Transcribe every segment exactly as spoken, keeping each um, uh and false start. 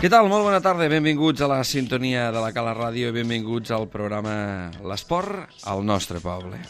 Què tal? Molt bona tarda, benvinguts a la sintonia de la Cala Ràdio i benvinguts al programa L'Esport al nostre poble.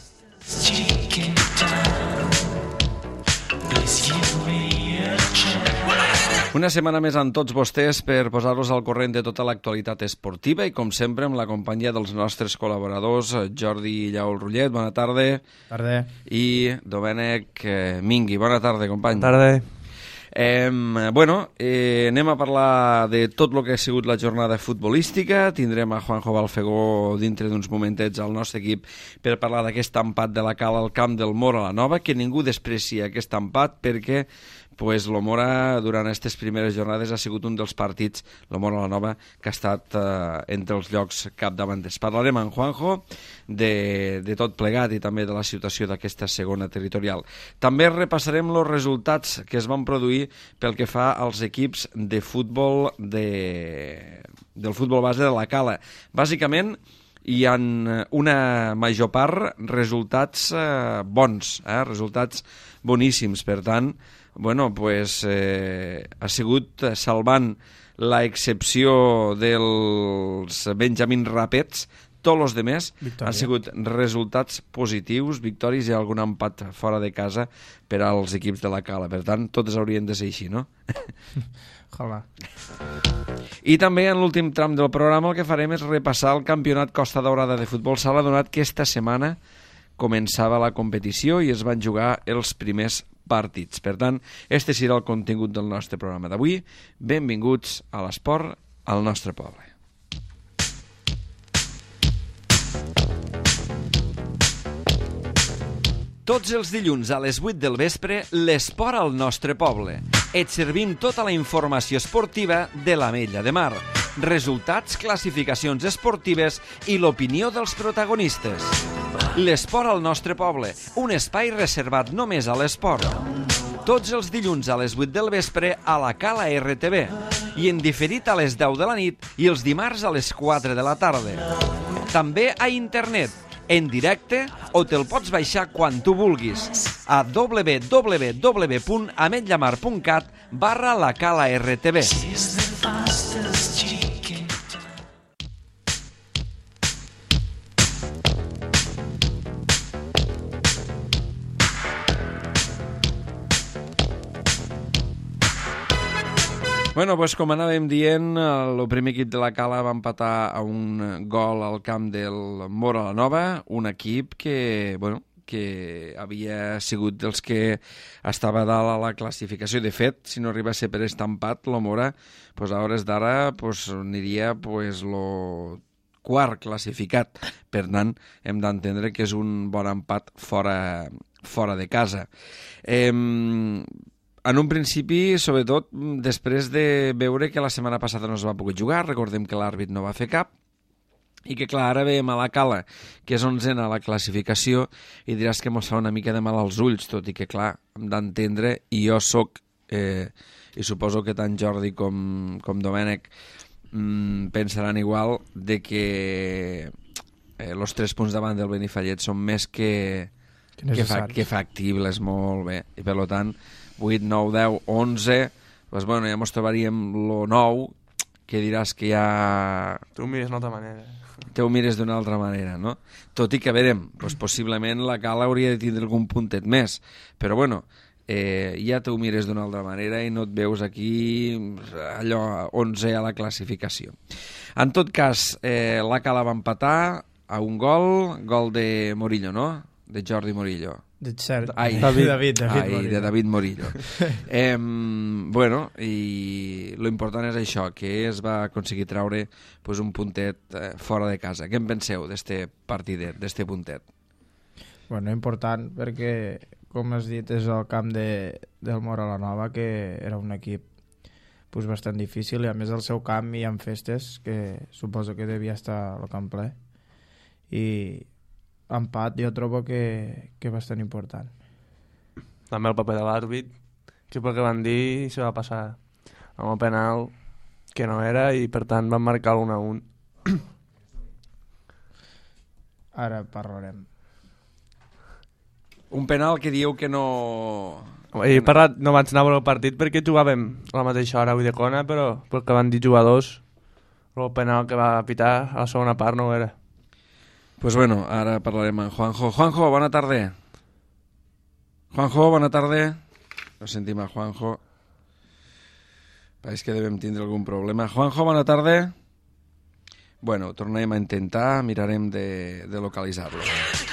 Una setmana més amb tots vostès per posar-los al corrent de tota l'actualitat esportiva i, com sempre, amb la companyia dels nostres col·laboradors, Jordi Llaul Rullet, bona tarda. Tarda. I Domènec Mingui, bona tarda, company. Bona tarda. Eh, bueno, eh, anem a parlar de tot el que ha sigut la jornada futbolística. Tindrem a Juanjo Balfegó dintre d'uns momentets al nostre equip per parlar d'aquest empat de la Cala al camp del Móra la Nova, que ningú despreci aquest empat perquè pues, el Móra durant aquestes primeres jornades ha sigut un dels partits, el Móra la Nova, que ha estat eh, entre els llocs capdavanters. Parlarem amb Juanjo de, de tot plegat i també de la situació d'aquesta segona territorial. També repassarem els resultats que es van produir pel que fa als equips de futbol de, del futbol base de la Cala. Bàsicament, hi ha una major part resultats eh, bons, eh, resultats boníssims. Per tant, bueno, pues, eh, ha sigut salvant la excepció dels Benjamín Ràpets. Tots els demés han sigut resultats positius, victòries i algun empat fora de casa per als equips de la Cala. Per tant, totes haurien de ser així, no? Hola. I també en l'últim tram del programa el que farem és repassar el campionat Costa Daurada de futbol sala, donat que esta setmana començava la competició i es van jugar els primers partits. Per tant, este serà el contingut del nostre programa d'avui. Benvinguts a l'esport al nostre poble. Tots els dilluns a les vuit del vespre, l'esport al nostre poble. Et servim tota la informació esportiva de l'Ametlla de Mar, resultats, classificacions esportives i l'opinió dels protagonistes. L'esport al nostre poble, un espai reservat només a l'esport. Tots els dilluns a les vuit del vespre a la Cala R T V i en diferit a les deu de la nit i els dimarts a les quatre de la tarda. També a internet, en directe, o te'l pots baixar quan tu vulguis a w w w punt ametllamar punt cat barra la Cala R T V. Bueno, pues com anàvem dient, el primer equip de la Cala va empatar a un gol al camp del Móra la Nova, un equip que, bueno, que havia sigut dels que estava dalt a la classificació. De fet, si no arriba a ser per aquest empat, el Móra, pues a hores d'ara, pues, aniria pues, lo quart classificat. Per tant, hem d'entendre que és un bon empat fora, fora de casa. Eh, En un principi, sobretot, després de veure que la setmana passada no es va poder jugar, recordem que l'àrbit no va fer cap, i que, clar, ara veiem a la Cala, que és onzena a la classificació, i diràs que mos fa una mica de mal als ulls, tot i que, clar, hem d'entendre, i jo soc, eh, i suposo que tant Jordi com, com Domènec mmm, pensaran igual, de que eh, los tres punts davant del Benifallet són més que, que, fa, que factibles, molt bé, i per tant, vuit, nou, deu, onze, pues bueno, ja mos trobaríem lo nou, que diràs que ja... Tu ho mires d'una altra manera. Te ho mires d'una altra manera, no? Tot i que, verem, pues possiblement la Cala hauria de tindre algun puntet més, però bueno, eh, ja te ho mires d'una altra manera i no et veus aquí allò onze a la classificació. En tot cas, eh, la Cala va empatar a un gol, gol de Morillo, no? De Jordi Morillo. De cert. Ai, David, David, David ai, Morillo. de David Morillo. eh, bueno, i lo important és això, que es va aconseguir traure pues, un puntet eh, fora de casa. Què en penseu d'este partidet, d'este puntet? Bueno, important perquè, com has dit, és el camp de, del Móra la Nova, que era un equip pues, bastant difícil, i a més al seu camp hi ha festes, que suposo que devia estar al camp ple, i empat jo trobo que, que és bastant important. També el paper de l'àrbit, que pel que van dir se va passar amb el penal que no era i per tant van marcar l'un a un. Ara parlarem. Un penal que dieu que no, He parlat, no vaig anar a veure el partit perquè jugàvem a la mateixa hora avui de Cona, però pel que van dir jugadors, el penal que va pitar a la segona part no ho era. Pues bueno, ara parlarem amb Juanjo. Juanjo, bona tarda. Juanjo, bona tarda. No sentim a Juanjo. Pareix que devem tindre algun problema. Juanjo, bona tarda. Bueno, tornarem a intentar, mirarem de, de localitzar-lo.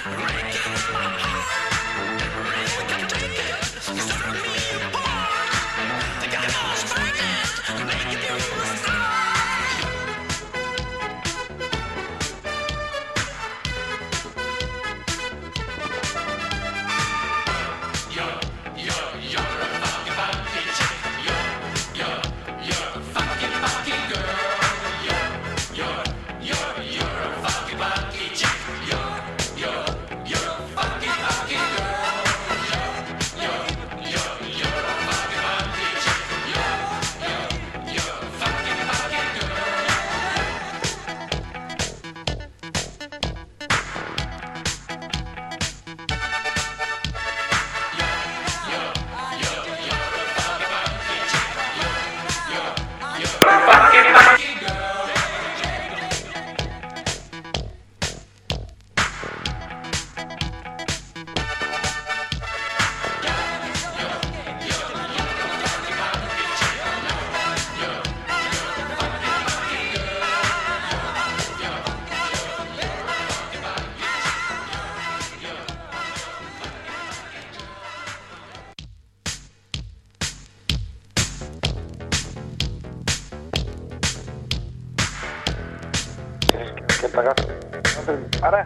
Ara?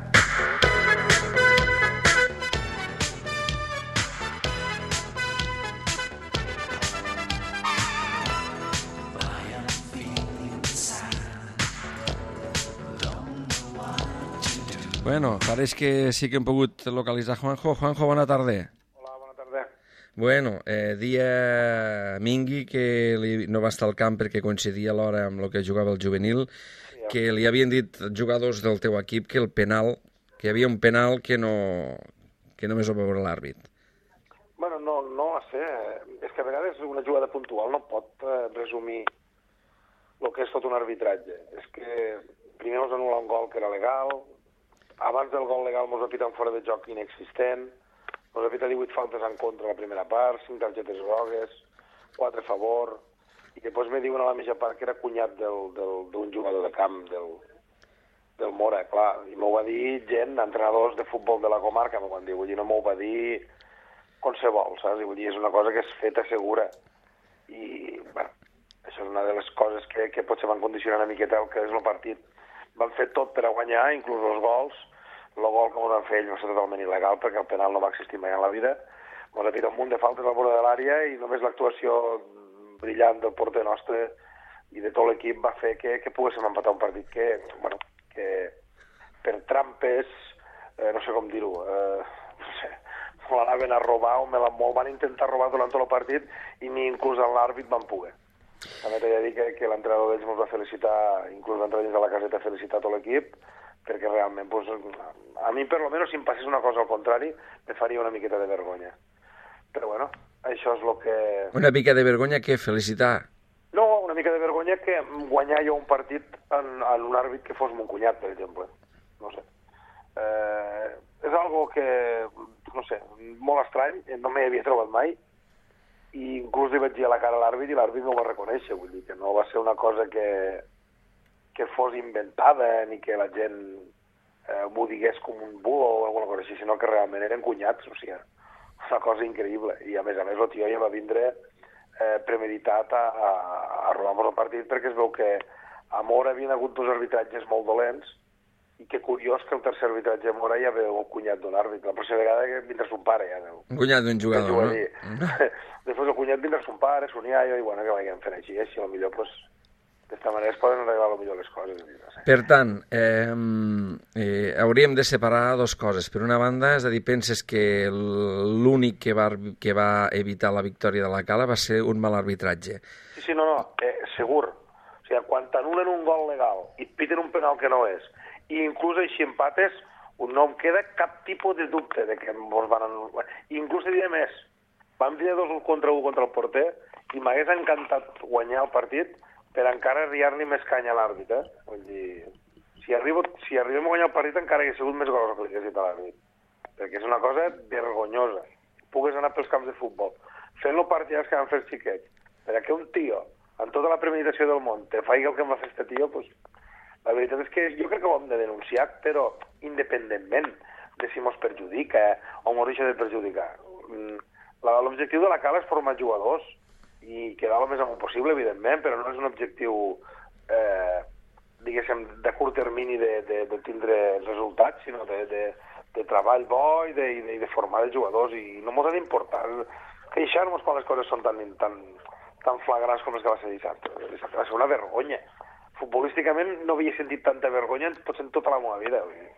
Bueno, pareix que sí que hem pogut localitzar Juanjo. Juanjo, bona tarda. Hola, bona tarda. Bueno, eh, dia Mingui, que li, no va estar al camp perquè coincidia l'hora amb el que jugava el juvenil, sí, ja. Que li havien dit jugadors del teu equip que el penal, que hi havia un penal que no que només ho va veure l'àrbit. Bueno, no, no ho sé. És que a vegades una jugada puntual no pot eh, resumir el que és tot un arbitratge. És que primer ens anul·la un gol que era legal, abans del gol legal ens va pitar un fora de joc inexistent, ens va pitar divuit faltes en contra a la primera part, cinc targetes grogues, quatre a favor, i després me diuen a la mitja part que era cunyat d'un jugador de camp, del, del Mora, clar, i m'ho va dir gent, entrenadors de futbol de la comarca, m'ho van dir, vull dir, no m'ho va dir qualsevol, saps? I vull dir, és una cosa que és feta segura, i, bueno, això és una de les coses que, que potser van condicionar una miqueta el que és el partit. Van fer tot per a guanyar, inclús els gols. El gol que ens van fer ells va ser totalment il·legal perquè el penal no va existir mai en la vida. Ens ha tirat un munt de faltes al vora de l'àrea i només l'actuació brillant del porter nostre i de tot l'equip va fer que, que poguéssim empatar un partit que, bueno, que per trampes, eh, no sé com dir-ho, eh, no sé, me l'anaven a robar o me la molt van intentar robar durant tot el partit i ni inclús en l'àrbit van poder. També t'he de dir que, que l'entrenador d'ells ens va felicitar, inclús va entrar dins de la caseta a felicitar tot l'equip, perquè realment, pues, a mi per lo menos si em passés una cosa al contrari, me faria una miqueta de vergonya. Però bueno, això és el que... Una mica de vergonya què? Felicitar? No, una mica de vergonya que guanyar jo un partit en, en un àrbit que fos mon cunyat, per exemple. No sé. Eh, és algo que, no sé, molt estrany, no m'hi havia trobat mai, i inclús li vaig dir a la cara a l'àrbit i l'àrbit no ho va reconèixer, vull dir que no va ser una cosa que, que fos inventada ni que la gent eh, m'ho digués com un bulo o alguna cosa així, sinó que realment eren cunyats, o sigui, una cosa increïble. I a més a més el tio ja va vindre eh, premeditat a, a, a robar-nos el partit perquè es veu que a Mora havien hagut dos arbitratges molt dolents i que curiós que el tercer arbitratge a Mora ja veu el cunyat d'un àrbit. La pròxima vegada que vindrà son pare ja veu. Un cunyat d'un jugador, no? Després el cunyat vindrà son pare, son iaio, i bueno, que vagin fent així, així, potser, pues, d'esta manera es poden arreglar millor les coses. No sé. Per tant, eh, eh, hauríem de separar dues coses. Per una banda, és a dir, penses que l'únic que va, que va evitar la victòria de la Cala va ser un mal arbitratge. Sí, sí, no, no, eh, segur. O sigui, quan t'anulen un gol legal i piten un penal que no és, i inclús així empates, no em queda cap tipus de dubte de que ens van anular. I inclús diré més, vam tenir dos contra un contra el porter i m'hagués encantat guanyar el partit per encara riar-li més canya a l'àrbit, eh? Vull dir, si, arribo, si arribem a guanyar el partit encara hauria sigut més gros que li hagués dit a l'àrbit, perquè és una cosa vergonyosa. Pugues anar pels camps de futbol, fent-lo partidars que van fer els xiquets, perquè un tio, amb tota la premeditació del món, te faci el que em va fer este tio, pues, la veritat és que jo crec que ho hem de denunciar, però independentment de si mos perjudica o mos deixa de perjudicar. L'objectiu de la cala és formar jugadors i quedar el més amunt possible, evidentment, però no és un objectiu, eh, diguéssim, de curt termini de, de, de tindre resultats, sinó de, de, de treball bo i de, i de, de formar els jugadors, i no mos ha d'importar queixar-nos quan les coses són tan, tan, tan flagrants com les que va ser dissabte. Dissabte va ser una vergonya. Futbolísticament no havia sentit tanta vergonya potser en tota la meva vida.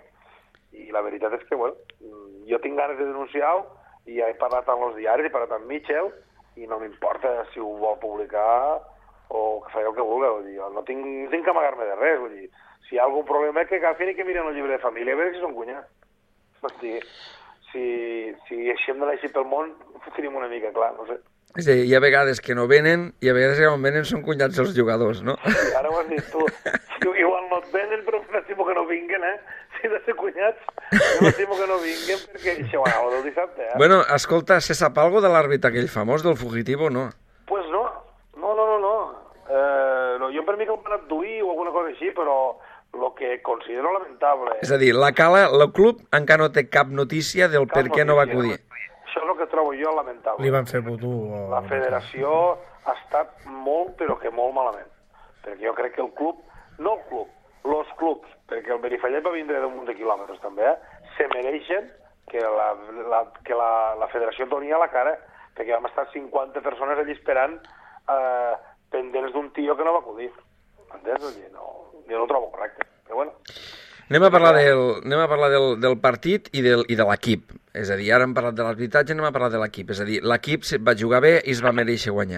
I la veritat és que, bueno, jo tinc ganes de denunciar-ho i he parlat amb els diaris, he parlat amb Mitchell i no m'importa si ho vol publicar o que faci el que vulgui. Vull dir, no tinc, no tinc que amagar-me de res. Vull dir, si hi ha algun problema que agafin i que miren el llibre de família a veure si són cunyats. Vull dir, si, si eixim de l'així pel món, ho tenim una mica clar, no sé. És a dir, hi ha vegades que no venen i a vegades que no venen són cunyats els jugadors, no? Sí, ara ho has dit tu. Igual no et venen, però m'estimo que no vinguen, eh? Si de ser cunyats, m'estimo que no vinguen perquè això va anar del dissabte, eh? Bueno, escolta, se sap algo de l'àrbit aquell famós, del fugitivo, no? Pues no, no, no, no, no. Eh, no jo per mi que el van abduir o alguna cosa així, però el que considero lamentable... És a dir, la Cala, el club encara no té cap notícia del per què no va acudir. Això és el que trobo jo lamentable. Li van fer votú. O... La federació ha estat molt, però que molt malament. Perquè jo crec que el club, no el club, els clubs, perquè el Benifallet va vindre d'un munt de quilòmetres també, eh, se mereixen que la, la, que la, la federació doni a la cara, perquè vam estar cinquanta persones allí esperant eh, pendents d'un tio que no va acudir. Entens? No, jo no ho trobo correcte. Però bueno... Anem a parlar del, anem a parlar del, del partit i, del, i de l'equip. És a dir, ara hem parlat de l'arbitratge, anem a parlar de l'equip. És a dir, l'equip va jugar bé i es va mereixer guanyar.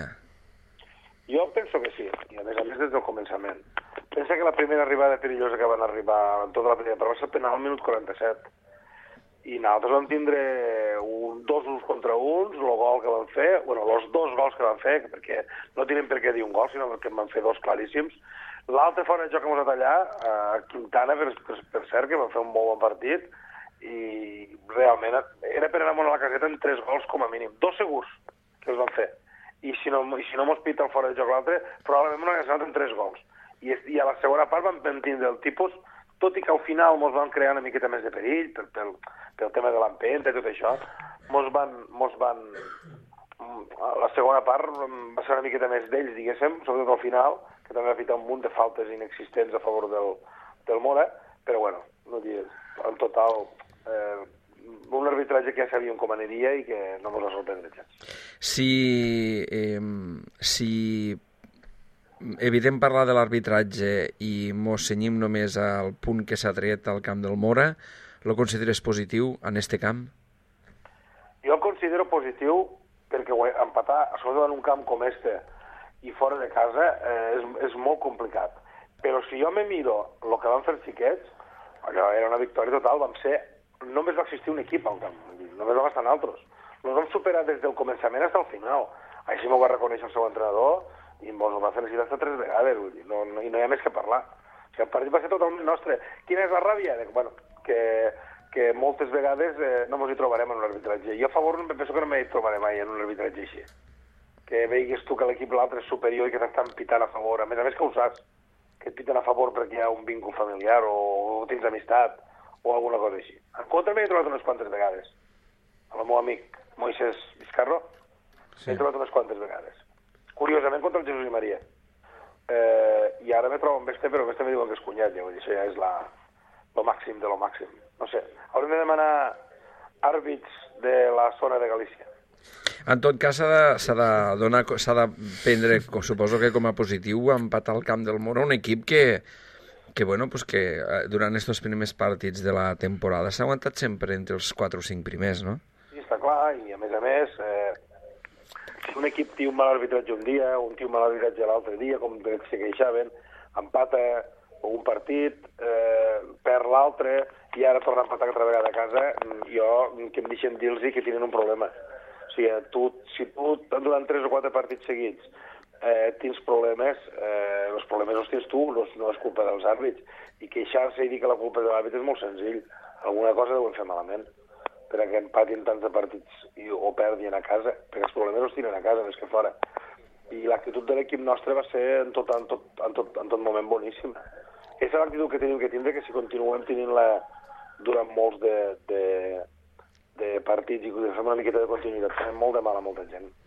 Jo penso que sí, i a més a més des del començament. Pensa que la primera arribada perillosa que van arribar en tota la primera part va ser el penal al minut quaranta-set. I nosaltres vam tindre un, dos uns contra uns, el gol que van fer, bueno, els dos gols que van fer, perquè no tenen per què dir un gol, sinó que en van fer dos claríssims. L'altre fora de joc que vam tallar, a Quintana, per, per, per cert, que van fer un molt bon partit, i realment era per anar a la caseta en tres gols com a mínim. Dos segurs que els van fer. I si no, i si no mos pita el fora de joc l'altre, probablement no hagués anat en tres gols. I, I a la segona part vam, vam tindre el tipus, tot i que al final mos van crear una miqueta més de perill, pel, pel, pel tema de l'empenta i tot això, mos van... Mos van a la segona part va ser una miqueta més d'ells, diguéssim, sobretot al final, que també va ficar un munt de faltes inexistents a favor del, del Mora, però bueno, no dir, en total, eh, un arbitratge que ja sabíem com aniria i que no ens va sorprendre gens. Si, eh, si evitem parlar de l'arbitratge i mos cenyim només al punt que s'ha tret al camp del Mora, lo consideres positiu en este camp? Jo el considero positiu perquè empatar, sobretot en un camp com este, i fora de casa, eh, és, és molt complicat. Però si jo me miro el que van fer els xiquets, allò era una victòria total, vam ser... Només va existir un equip al camp, només vam estar nosaltres. Ens vam superar des del començament fins al final. Així m'ho va reconèixer el seu entrenador i ens va felicitar fins tres vegades, vull dir, no, no, i no hi ha més que parlar. O sigui, el partit va ser totalment nostre. Quina és la ràbia? Bueno, que... que moltes vegades eh, no ens hi trobarem en un arbitratge. Jo a favor penso que no m'hi trobaré mai en un arbitratge així. Que veigues tu que l'equip l'altre és superior i que t'estan pitant a favor. A més a més que ho saps, que et piten a favor perquè hi ha un vincle familiar o tens amistat o alguna cosa així. En contra m'hi he trobat unes quantes vegades. Amb el meu amic Moisés Vizcarro sí. M'he trobat unes quantes vegades. Curiosament contra el Jesús i Maria. Eh, I ara me trobo amb este, però amb este me diuen que és cunyat, ja, vull dir, això ja és la... lo màxim de lo màxim. No sé, haurem de demanar àrbits de la zona de Galícia. En tot cas, s'ha de, s'ha de, donar, s'ha de prendre, suposo que com a positiu, empatar al camp del Mora, un equip que, que, bueno, pues que durant aquests primers partits de la temporada s'ha aguantat sempre entre els quatre o cinc primers, no? Sí, està clar, i a més a més, eh, si un equip té un mal arbitratge un dia, un té un mal arbitratge l'altre dia, com que se queixaven, empata un partit, eh, perd l'altre, i ara torna a empatar altra vegada a casa, jo que em deixen dir-los que tenen un problema. O sigui, tu, si tu durant tres o quatre partits seguits eh, tens problemes, eh, els problemes els tens tu, no, no és culpa dels àrbits. I queixar-se i dir que la culpa de l'àrbit és molt senzill. Alguna cosa deuen fer malament perquè empatin tants de partits i, o perdin a casa, perquè els problemes els tenen a casa més que fora. I l'actitud de l'equip nostre va ser en tot, en tot, en tot, en tot moment boníssima. Aquesta és l'actitud que tenim que tindre, que si continuem tenint-la durant molts de, de, de partits i fem una miqueta de continuïtat, fem molt de mal a molta gent.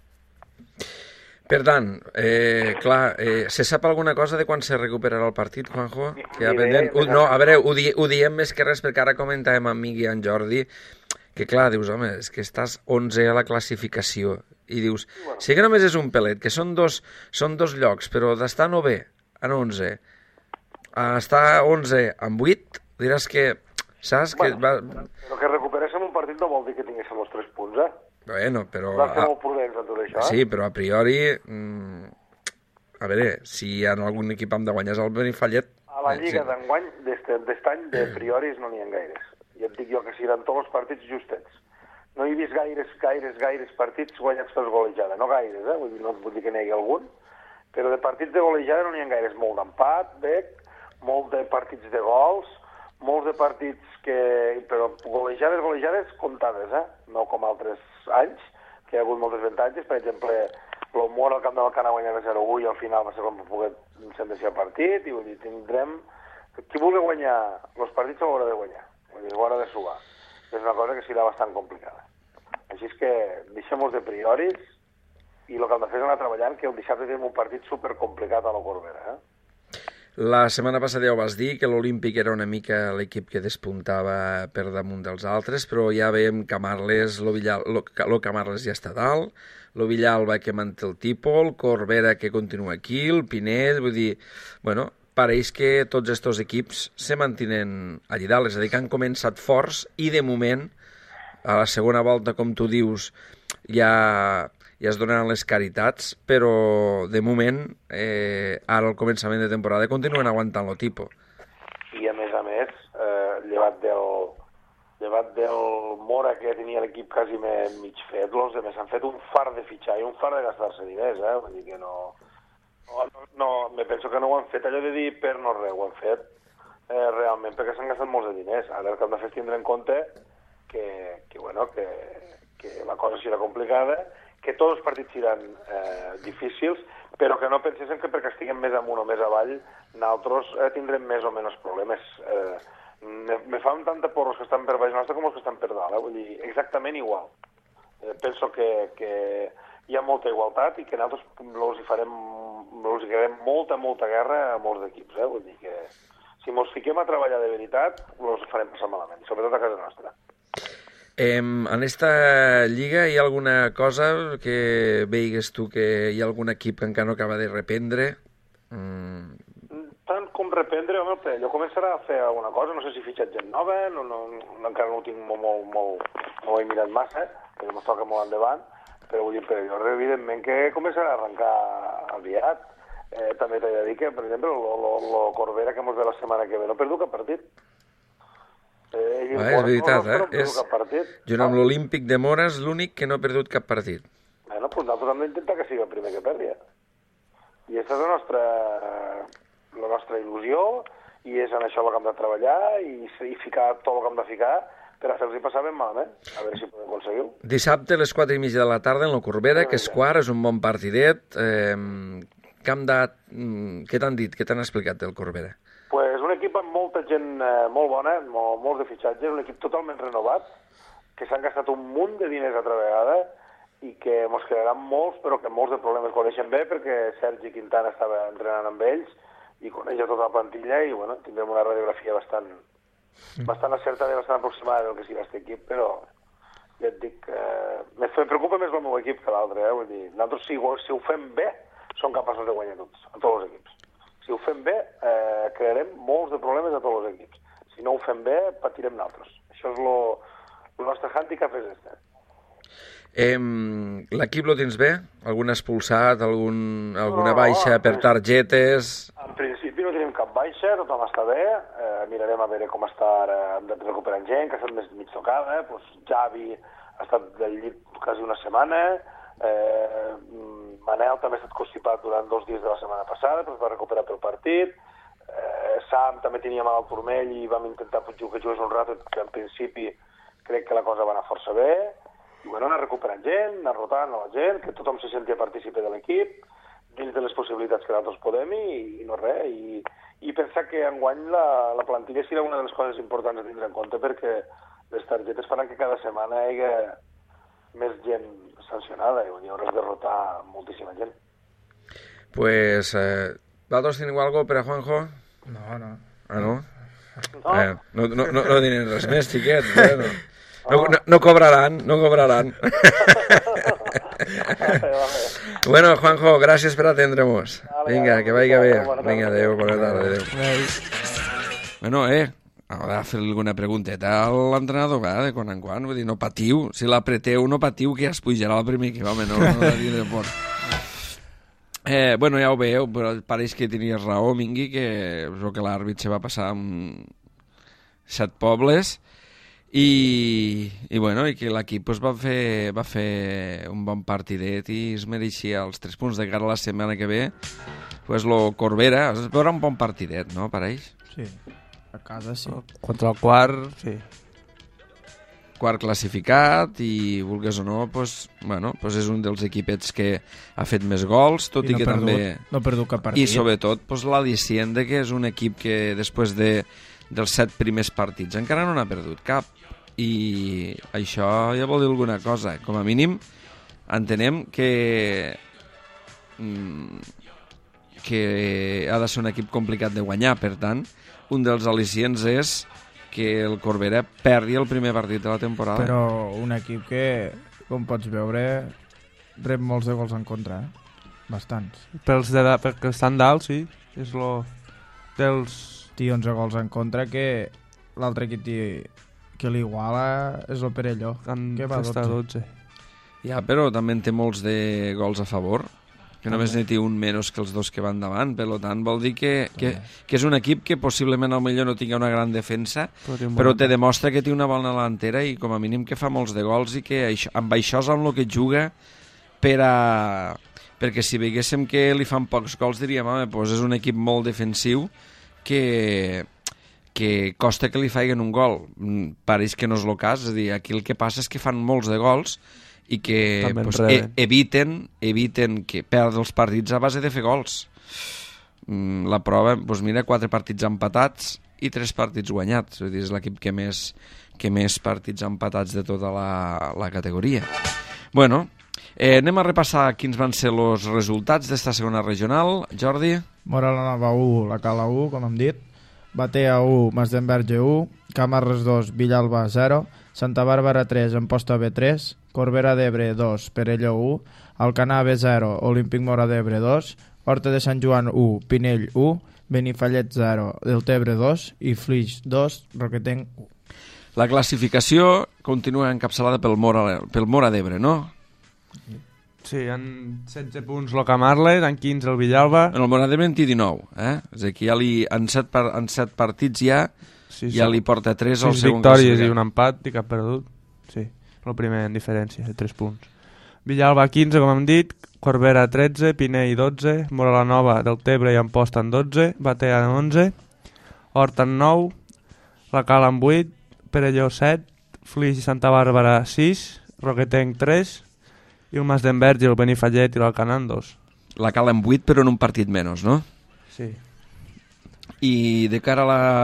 Per tant, eh, clar, eh, se sap alguna cosa de quan se recuperarà el partit, Juanjo? Que Ni aprendem... idea, No, a veure, ho, di ho diem més que res perquè ara comentàvem amb mi i en Jordi que, clar, dius, home, és que estàs onze a la classificació i dius, sí que només és un pelet, que són dos, són dos llocs, però d'estar novè en onze a estar onze en vuit, diràs que, saps? Bueno, que va... Però que recuperéssim un partit no vol dir que tinguéssim els tres punts, eh? Bueno, però... Vam ser molt prudents en tot això, eh? Sí, però a priori... Mm, a veure, si en algun equip hem de guanyar és el Benifallet... A la Lliga sí. d'enguany, d'est any, de prioris no n'hi ha gaires. Ja et dic jo que seran tots els partits justets. No he vist gaires, gaires, gaires partits guanyats per golejada. No gaires, eh? Vull dir, no vull dir que n'hi hagi algun, però de partits de golejada no n'hi ha gaires. Molt d'empat, bec, molt de partits de gols, molts de partits que... Però golejades, golejades comptades, eh? No com altres anys, que hi ha hagut moltes avantatges. Per exemple, l'Humor al camp del Can ha guanyat zero a u i al final va ser com poder sentenciar el partit, i vull dir, tindrem... Qui vulgui guanyar els partits s'haurà de guanyar, vull dir, s'haurà de subar. És una cosa que serà bastant complicada. Així és que deixem-nos de prioris i el que hem de fer és anar treballant, que el dissabte tenim un partit supercomplicat a la Corbera, eh? La setmana passada ja ho vas dir, que l'Olímpic era una mica l'equip que despuntava per damunt dels altres, però ja veiem que Camarles, lo Camarles ja està dalt, lo Villalba que manté el títol, Corbera que continua aquí, el Pinet, vull dir, bueno, pareix que tots aquests equips se mantenen allà dalt, és a dir, que han començat forts i de moment, a la segona volta, com tu dius, ja... ja es donaran les caritats, però de moment, eh, ara al començament de temporada, continuen aguantant el tipus. I a més a més, eh, llevat del llevat del Mora, que ja tenia l'equip quasi mig fet, els altres han fet un far de fitxar i un far de gastar-se diners, eh? Vull dir que no... No, no, me penso que no ho han fet allò de dir per no res, ho han fet eh, realment perquè s'han gastat molts de diners. Ara el que hem de fer és tindre en compte que, que, bueno, que, que la cosa serà complicada, que tots els partits seran eh, difícils, però que no penséssim que perquè estiguem més amunt o més avall, nosaltres eh, tindrem més o menys problemes. Eh, me, me fan tanta por els que estan per baix nostre com els que estan per dalt, eh? Vull dir, exactament igual. Eh, penso que, que hi ha molta igualtat i que nosaltres els hi farem, els hi farem molta, molta guerra a molts equips, eh? Vull dir que si ens fiquem a treballar de veritat, els farem passar malament, sobretot a casa nostra. Eh, en esta lliga hi ha alguna cosa que veigues tu que hi ha algun equip que encara no acaba de reprendre? Mm. Tant com reprendre, home, jo començarà a fer alguna cosa, no sé si fitxat gent nova, no, no, no, encara no ho tinc molt, molt, molt, no ho he mirat massa, perquè m'ho toca molt endavant, però vull dir, però jo evidentment que començarà a arrencar aviat. Eh, també t'he de dir que, per exemple, el Corbera que mos ve la setmana que ve no ha perdut cap partit. Eh, ah, és veritat, no, no, eh? És, junt amb l'Olímpic de Mora és l'únic que no ha perdut cap partit. Bueno, doncs nosaltres hem d'intentar que sigui el primer que perdi. I aquesta és la nostra, la nostra il·lusió, i és en això el que hem de treballar, i, i ficar tot el que hem de ficar per a fer-los passar ben malament, a veure si podem aconseguir-ho. Dissabte a les quatre i mitja de la tarda en la Corbera, que és quart, és un bon partidet. Eh, que hem de... Què t'han dit, què t'han explicat del Corbera? Pues un equip amb molta gent eh, molt bona, molt, molts de fitxatges, un equip totalment renovat, que s'han gastat un munt de diners altra vegada i que ens quedaran molts, però que molts de problemes coneixen bé, perquè Sergi Quintana estava entrenant amb ells i coneix a tota la plantilla i bueno, tindrem una radiografia bastant, bastant acertada i bastant aproximada del que sigui aquest equip, però ja et dic, eh, me preocupa més el meu equip que l'altre, eh? Vull dir, nosaltres si, si ho fem bé, som capaços de guanyar tots, a tots els equips. Si ho fem bé, eh, crearem molts de problemes a tots els equips. Si no ho fem bé, patirem nosaltres. Això és lo, el nostre handicap és este. Eh, L'equip lo tens bé? Algun expulsat? Algun, alguna no, no, baixa no, per targetes? En principi no tenim cap baixa, tothom està bé. Eh, mirarem a veure com està ara, hem de recuperar gent, que ha estat més mig tocada. Eh? Pues Javi ha estat del llit quasi una setmana, eh, Manel també ha estat constipat durant dos dies de la setmana passada, però es va recuperar pel partit, eh, Sam també tenia mal al turmell i vam intentar que jugués un rato, que en principi crec que la cosa va anar força bé, i bueno, anar recuperant gent, anar rotant a la gent, que tothom se sentia partícipe de l'equip, dins de les possibilitats que nosaltres podem, i, i no res, i, i pensar que enguany la, la plantilla serà una de les coses importants a tindre en compte, perquè les targetes faran que cada setmana hi hagi més gent sancionada, i hauràs de rotar moltíssima gent. Pues, eh, ¿vosaltres teniu algo per a Juanjo? No, no. Ah, no? No? Eh, no, no, no, no tenen res més, xiquets, bueno. No, no, no cobraran, no cobraran. Vale, vale. Bueno, Juanjo, gràcies per atendre-nos. Vale, Vinga, vale, que vagi bé. bona tarda. Vinga, adéu, bona tarda, adéu. Adéu. Bueno, eh, haurà de fer alguna pregunteta a l'entrenador, va, de quan en quan. Vull dir, no patiu. Si l'apreteu, no patiu, que ja es pujarà al primer equip, home, no, no ha de tindre por. Eh, bueno, ja ho veieu, però pareix que tenies raó, Mingui, que, que l'àrbit se va passar amb set pobles, i, i bueno, i que l'equip pues, va, fer, va fer un bon partidet i es mereixia els tres punts de cara a la setmana que ve. Pues lo Corbera, es veurà un bon partidet, no, pareix? Sí, a casa sí. Contra el quart, sí. Quart classificat i, vulgues o no, pues, bueno, pues és un dels equipets que ha fet més gols, tot i, I no que perdut, també... no ha perdut cap partit. I sobretot pues, l'al·licient de que és un equip que després de, dels set primers partits encara no n'ha perdut cap. I això ja vol dir alguna cosa. Com a mínim entenem que que ha de ser un equip complicat de guanyar. Per tant, un dels al·licients és que el Corbera perdi el primer partit de la temporada. Però un equip que, com pots veure, rep molts de gols en contra, eh? Bastants. Pels de, perquè estan dalt, sí. És lo dels... Té onze gols en contra, que l'altre equip té, que l'iguala és el Perelló, que va està dotze. dotze. Ja, però també en té molts de gols a favor, que només n'hi té un menys que els dos que van davant, per tant vol dir que, que, que és un equip que possiblement potser no tingui una gran defensa, però, però te demostra que té una bona delantera i com a mínim que fa molts de gols i que això, amb això és amb el que juga per a... perquè si veiéssim que li fan pocs gols diríem, home, doncs és un equip molt defensiu que, que costa que li faiguen un gol. Pareix que no és el cas, és a dir, aquí el que passa és que fan molts de gols i que pues, e eviten, eviten que perdre els partits a base de fer gols. Mm, la prova, doncs mira, quatre partits empatats i tres partits guanyats. És, dir, és l'equip que més, que més partits empatats de tota la, la categoria. Bueno, eh, anem a repassar quins van ser els resultats d'esta segona regional. Jordi? Mora la Nova u, la Cala u, com hem dit. Batea u, Masdenverge u, Camarres dos, Villalba zero, Santa Bàrbara tres, Amposta B tres, Corbera d'Ebre dos, Perelló u, Alcanar B zero, Olímpic Mora d'Ebre dos, Horta de Sant Joan u, Pinell u, Benifallet zero, Deltebre dos i Flix dos, Roquetenc u. La classificació continua encapçalada pel Mora, pel Mora d'Ebre, no? Sí, en setze punts el Camarles, en quinze el Villalba. En el Mora d'Ebre en té dinou, eh? És a dir, que ja li, en, set par, en set partits ja, sí, ja li porta tres al sis segon victòries i un empat i cap perdut. Sí, el primer en diferència, de tres punts. Villalba quinze, com hem dit, Corbera tretze, Pinell dotze, Mora la Nova, Deltebre i Amposta en dotze, Batea en onze, Horta en nou, la Cala en vuit, Perelló set, Flix i Santa Bàrbara sis, Roquetenc tres, i el Masdenverge, el Benifallet i l'Alcanar en dos. La Cala en vuit, però en un partit menys, no? Sí. I de cara a la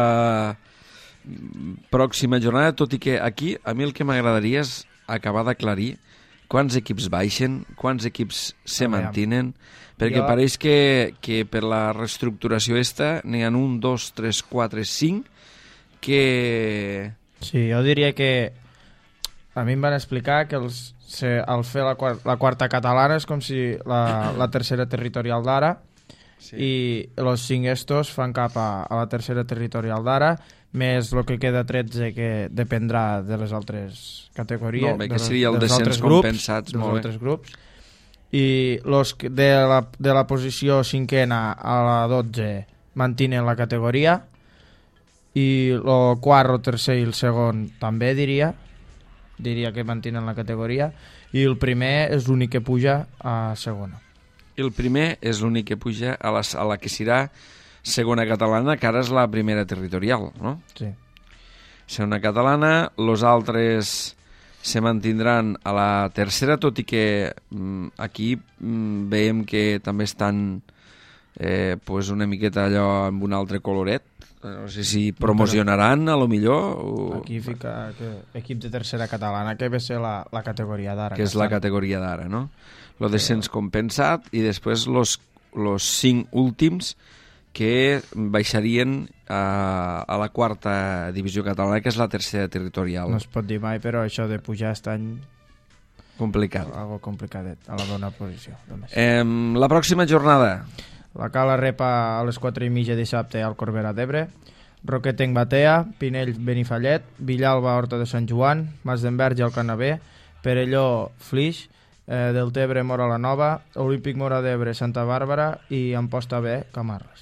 pròxima jornada, tot i que aquí a mi el que m'agradaria és acabar d'aclarir quants equips baixen, quants equips se ah, mantenen, perquè jo... pareix que, que per la reestructuració esta n'hi ha un, dos, tres, quatre, cinc que... Sí, jo diria que a mi em van explicar que els, se, al fer la, la quarta catalana és com si la, la tercera territorial d'ara, sí. I els cinc estos fan cap a, a la tercera territorial d'ara, més el que queda tretze que dependrà de les altres categories. Molt bé, que de seria el descens compensats. Dels altres grups. I los de la, de la posició cinquena a la dotze mantenen la categoria, i el quart, el tercer i el segon també, diria, diria que mantenen la categoria, i el primer és l'únic que puja a segona. El primer és l'únic que puja a la, a la que serà segona catalana, que ara és la primera territorial, no? Sí. Segona catalana, los altres se mantindran a la tercera, tot i que mm, aquí mm, veiem que també estan eh, pues una miqueta allò amb un altre coloret. No sé si promocionaran, a lo millor. O... Aquí fica que equip de tercera catalana, que ve ser la, la categoria d'ara. Que és la categoria d'ara, no? Lo descens compensat i després los, los cinc últims que baixarien a, a la quarta divisió catalana, que és la tercera territorial. No es pot dir mai, però això de pujar està any... Complicat. Algo complicadet, a la bona posició. Eh, la pròxima jornada. La Cala repa a les quatre i mitja dissabte al Corbera d'Ebre, Roquetenc Batea, Pinell Benifallet, Villalba Horta de Sant Joan, Mas d'Enverge al Canabé, Perelló Flix, eh, Deltebre Mora la Nova, Olímpic Mora d'Ebre Santa Bàrbara i Amposta B Camarles.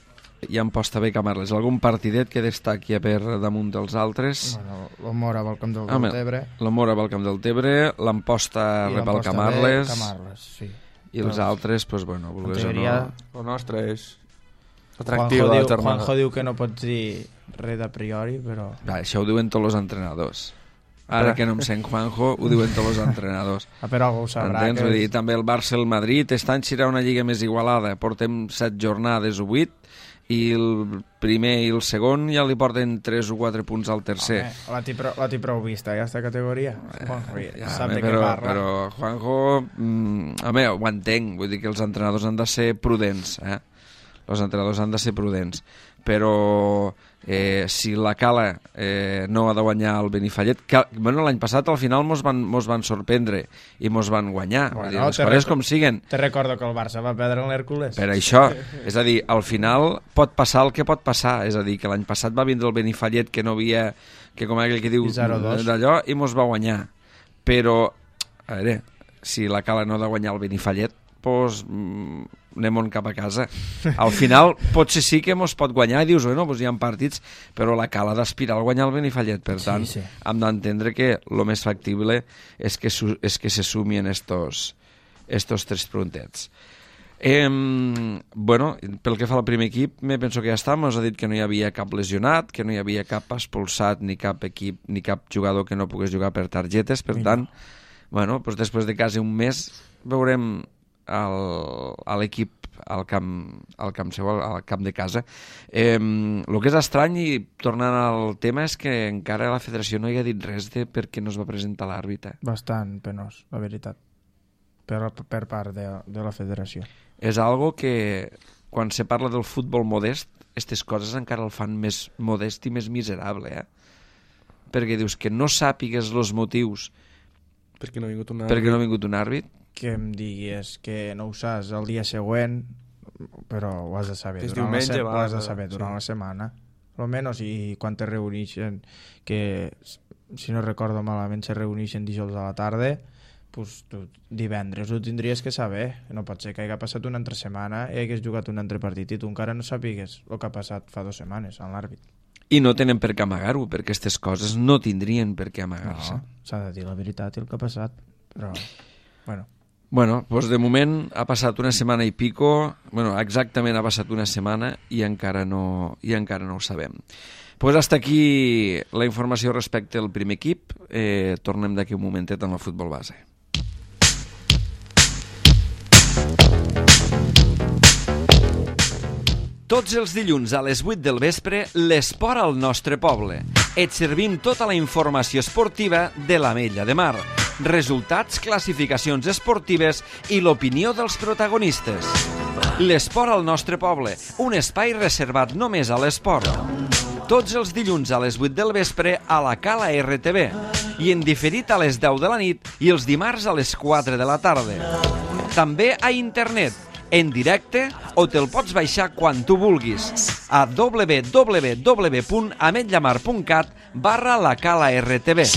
I Amposta B Camarles. Algun partidet que destaqui per damunt dels altres? Bueno, la Mora va al camp del ah, Tebre. La Mora va al camp del Tebre, l'Amposta rep al Camarles. B, Camarles, sí. I els doncs, altres, pues, bueno, vulguis o no... El nostre és atractiu de la jornada. Juanjo diu que no pots dir res d'a priori, però... Va, això ho diuen tots els entrenadors. Ara que no em sent Juanjo, ho diuen tots els entrenadors. Ah, però algú ho sabrà. Entens? Que... Vull dir, també el Barça i el Madrid, aquest any serà una lliga més igualada. Portem set jornades o vuit, i el primer i el segon ja li porten tres o quatre punts al tercer. Home, la té prou, la té prou vista, aquesta categoria. Juanjo, eh, ja, sap home, de però, què parla. Però Juanjo, mm, home, ho entenc, vull dir que els entrenadors han de ser prudents, eh? Els entrenadors han de ser prudents, però eh, si la Cala eh, no ha de guanyar el Benifallet, que bueno, l'any passat al final mos van, mos van sorprendre i mos van guanyar, bueno, dir, les coses com siguen. Te recordo que el Barça va perdre l'Hèrcules. Per això, és a dir, al final pot passar el que pot passar, és a dir, que l'any passat va vindre el Benifallet que no havia, que com aquell que diu d'allò, i mos va guanyar, però a veure, si la Cala no ha de guanyar el Benifallet, doncs anem cap a casa. Al final potser sí que mos pot guanyar i dius, bueno, doncs hi ha partits, però la Cala ha d'aspirar a guanyar el Benifallet, per tant sí, sí. Hem d'entendre que el més factible és que, és que se sumien estos, estos tres puntets. Eh, bueno, pel que fa al primer equip, me penso que ja està, mos ha dit que no hi havia cap lesionat, que no hi havia cap expulsat, ni cap equip, ni cap jugador que no pogués jugar per targetes, per tant, bueno, doncs després de quasi un mes veurem a l'equip al camp, al camp seu, al camp de casa. Eh, el que és estrany, i tornant al tema, és que encara la federació no hi ha dit res de per què no es va presentar l'àrbitre. Bastant penós, la veritat, per, per part de, de la federació. És algo que, quan se parla del futbol modest, aquestes coses encara el fan més modest i més miserable, eh? Perquè dius que no sàpigues els motius perquè no ha vingut un àrbit, perquè no ha vingut un àrbit, que em diguis que no ho saps el dia següent, però ho has de saber és durant, diumenge, la, se- va, ho has de saber durant sí. la setmana, almenys, i quan te reuneixen, que si no recordo malament se reuneixen dijous a la tarda, pues, tu divendres ho tindries que saber. No pot ser que hagi passat una altra setmana i hagués jugat un altre partit i tu encara no sapigues el que ha passat fa dues setmanes amb l'àrbit. i no tenen per què amagar-ho, perquè aquestes coses no tindrien per què amagar-se. No, s'ha de dir la veritat i el que ha passat, però bueno. Bueno, doncs de moment ha passat una setmana i pico, bueno, exactament ha passat una setmana i encara no, i encara no ho sabem. Pues hasta aquí la informació respecte al primer equip. Eh, tornem d'aquí un momentet amb el futbol base. Tots els dilluns a les vuit del vespre, l'esport al nostre poble. Et servim tota la informació esportiva de l'Ametlla de Mar. Resultats, classificacions esportives i l'opinió dels protagonistes. L'esport al nostre poble, un espai reservat només a l'esport. Tots els dilluns a les vuit del vespre a la Cala R T V i en diferit a les deu de la nit i els dimarts a les quatre de la tarda. També a internet, en directe, o te'l pots baixar quan tu vulguis a w w w punt ametllamar punt cat barra la Cala R T V.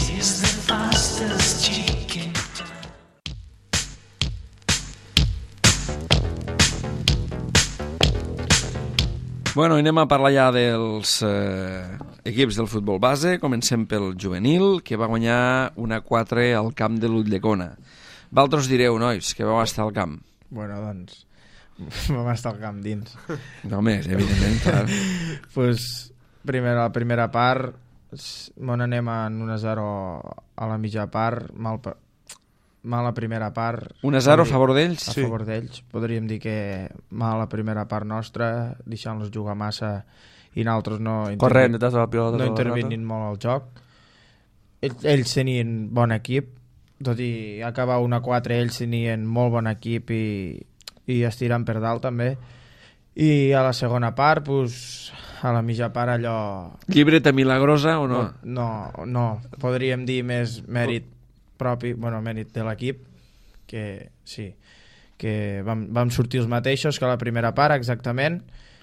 Bueno, anem a parlar ja dels eh, equips del futbol base. Comencem pel juvenil, que va guanyar una quatre al camp de l'Ulldecona. Valtros direu, nois, que vau estar al camp. Bueno, doncs, vam estar al camp dins. No més, evidentment, clar. Pues, primera, la primera part, me n'anem en un a zero a la mitja part, mal, mal la primera part. un a zero a favor d'ells? A favor d'ells. Podríem dir que mal la primera part nostra, deixant-los jugar massa i nosaltres no, Corrent, detrás de la pilota, no intervenint molt al joc. Ells, ells tenien bon equip, tot i acabar un a quatre, ells tenien molt bon equip i, i estirant per dalt també. I a la segona part, pues, a la mitja part allò... Llibreta milagrosa o no? No, no, no. Podríem dir més mèrit propi, bueno, mèrit de l'equip, que sí, que vam, vam sortir els mateixos que a la primera part, exactament,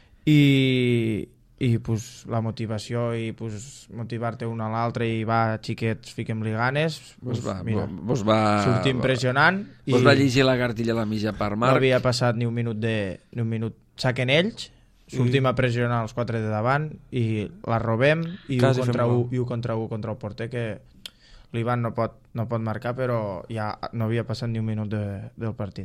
i, i pues, la motivació i pues, motivar-te un a l'altre i va, xiquets, fiquem-li ganes, pues, Vos va, mira, vos va, sortir impressionant. Vos i va llegir la cartilla a la mitja part, Marc. no havia passat ni un minut de... Ni un minut. Saquen ells, sortim a pressionar els quatre de davant i la robem i u contra u, i u contra u contra el porter, que l'Ivan no pot, no pot marcar, però ja no havia passat ni un minut de, del partit.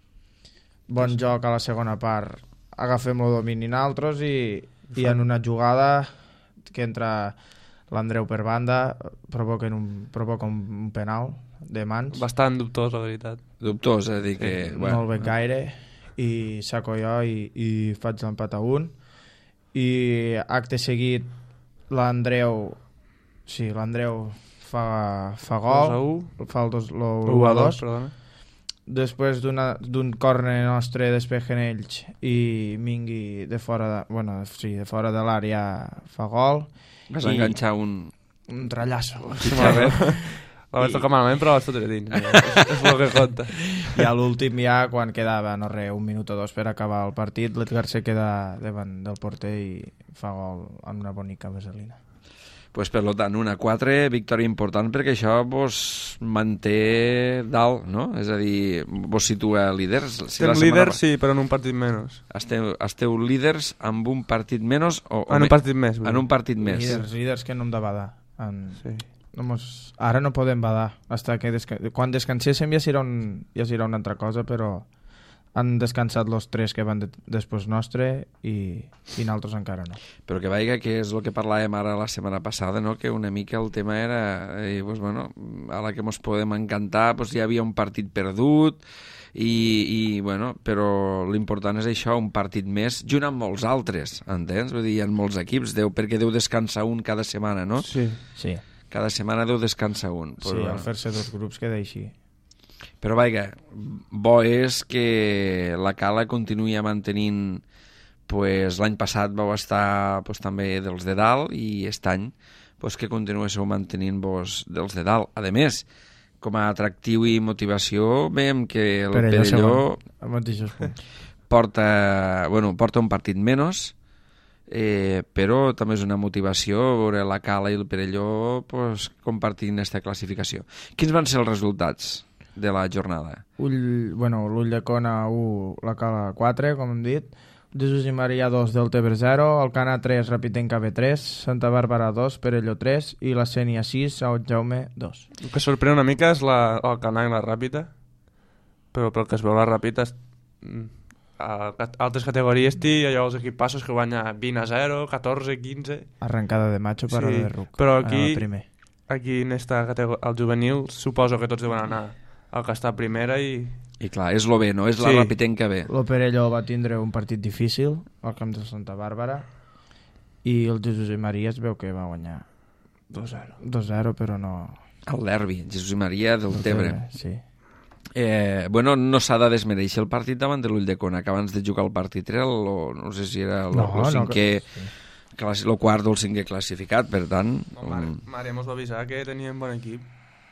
Bon joc a la segona part, agafem el domini nosaltres i, i en una jugada que entra l'Andreu per banda provoquen un, provoca un, un penal de mans. Bastant dubtós, la veritat. Dubtós, és a dir que... Sí, bueno. no el veig gaire i saco jo i, i faig l'empat a un i acte seguit l'Andreu sí, l'Andreu fa, fa gol fa el dos, l'u a dos després d'un córner nostre despegen ells i Mingui de fora de, bueno, sí, de fora de l'àrea fa gol. Vas enganxar un... un trallasso. La vaig tocar malament, però vaig fotre dins. És el que compta. I a l'últim ja, quan quedava, no res, un minut o dos per acabar el partit, l'Edgar se queda davant del porter i fa gol amb una bonica vaselina. Pues, per tant, una quatre, victòria important, perquè això vos manté dalt, no? És a dir, vos situa líders. Si Estem líders, sí, però en un partit menys. Esteu, esteu líders amb un partit menys? O, o en un partit més. En un partit més. Líders, líders que no hem de badar. En... Sí. No mos... Ara no podem badar. Hasta que desca... Quan descanséssim ja serà, un... ja serà una altra cosa, però han descansat els tres que van de... després nostre i... i nosaltres encara no. Però que veiga que és el que parlàvem ara la setmana passada, no? Que una mica el tema era eh, pues, bueno, a la que mos podem encantar, pues, hi havia un partit perdut i, i bueno, però l'important és això, un partit més junt amb molts altres, entens? Vull dir, hi ha molts equips, deu, perquè deu descansar un cada setmana, no? Sí, sí. Cada setmana deu descansar un. Sí, però, al fer-se dos grups queda així. Però vaja, bo és que la Cala continuï mantenint, pues, l'any passat vau estar pues, també dels de dalt i aquest any pues, que continuéssiu mantenint vos dels de dalt. A més, com a atractiu i motivació, veiem que el Perelló, Perelló porta, bueno, porta un partit menys, Eh, però també és una motivació veure la Cala i el Perelló pues, compartint aquesta classificació. Quins van ser els resultats de la jornada? Ull, bueno, l'Ulldecona u, la Cala quatre, com hem dit, Jesús i Maria dos, Deltebre zero, Alcana tres, Rapitenca B tres, Santa Bàrbara dos, Perelló tres i la Sénia sis, Sant Jaume dos. El que sorprèn una mica és la, Alcana i la Ràpita, però pel que es veu la Ràpita és... a altres categories té allò els equipassos que guanya vint a zero, catorze, quinze... Arrancada de macho per sí, de ruc. Però aquí, aquí en esta categoria, al juvenil, suposo que tots deuen anar al que està a primera i... I clar, és lo bé, no? És la sí. Rapitenca B. El Perelló va tindre un partit difícil al camp de Santa Bàrbara i el Jesús i Maria es veu que va guanyar dos zero. dos zero, però no... El derbi, Jesús i Maria del Tebre. Sí. Eh, bueno, no s'ha de desmereixer el partit davant de l'Ulldecona, que abans de jugar el partit era el, no sé si era el, no, el cinquè, no, sí. el quart o el cinquè classificat, per tant... No, mare, mare mos va avisar que teníem bon equip.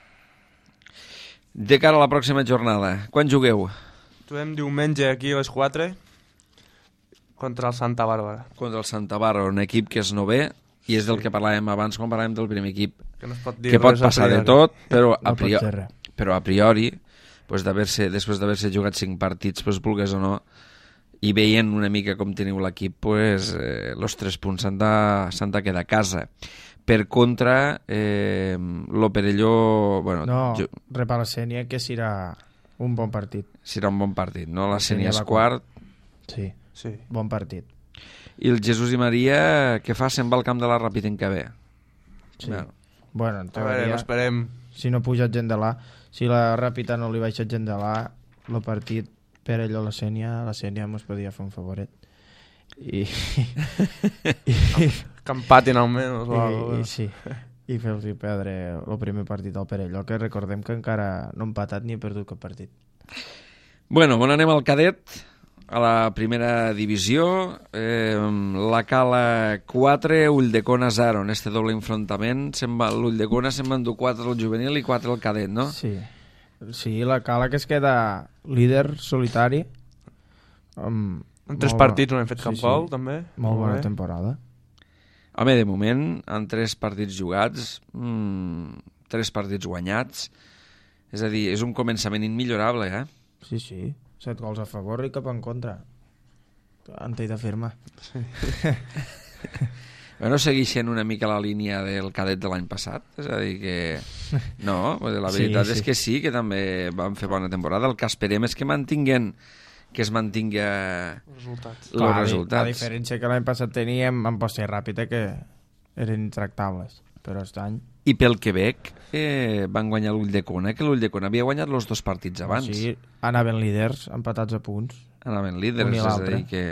De cara a la pròxima jornada, quan jugueu? Juguem diumenge aquí a les quatre contra el Santa Bàrbara. Contra el Santa Bàrbara, un equip que és novè, i és del que parlàvem abans quan parlàvem del primer equip. Que, no es pot dir que pot passar de tot, però a, no priori, però a priori pues, d'haver-se, després d'haver-se jugat cinc partits, pues, vulgues o no, i veient una mica com teniu l'equip, pues, eh, los tres punts s'han de, s'han de quedar a casa. Per contra, eh, lo Perelló... Bueno, No, jo, rep a la Sénia, que serà un bon partit. serà un bon partit, no? La La Sénia Sénia és va quart. Sí, Sí. bon partit. I el Jesús i Maria, què fa? Se'n va al camp de la Ràpid en que ve. Sí. Bueno. Bueno, en A veure, teoria, esperem. si no puja gent de l'A, si la Ràpita no li baixa gent de l'A, el partit per allò la Sénia, la Sénia mos podia fer un favoret. I, i, Que empatin almenys. o i, algo, i eh? sí, i fer-los perdre el primer partit al Perelló, que recordem que encara no ha empatat ni ha perdut cap partit. Bueno, on anem al cadet, a la primera divisió, eh, la Cala quatre, Ulldecona zero, en este doble enfrontament, l'Ulldecona se'n va endur quatre al juvenil i quatre al cadet, no? Sí, sí, la Cala que es queda líder solitari. Amb En tres molt partits bo- no hem fet sí, cap sí, gol, també. Molt bona bé. temporada. Home, de moment, en tres partits jugats, mmm, tres partits guanyats, és a dir, és un començament immillorable, eh? Sí, sí, set gols a favor i cap en contra. Ante de firma. Bueno, segueix sent una mica la línia del cadet de l'any passat, és a dir que... No, la veritat Sí, és sí. que sí, que també van fer bona temporada. El que esperem és que mantinguen que es mantingui Resultats. els Clar, resultats. A diferència que l'any passat teníem en posta ràpida que eren intractables, però aquest any... I pel Quebec eh, van guanyar l'Ulldecona, que l'Ulldecona havia guanyat els dos partits abans. Sí, anaven líders, empatats a punts. Anaven líders, Un i és a l'altre. dir que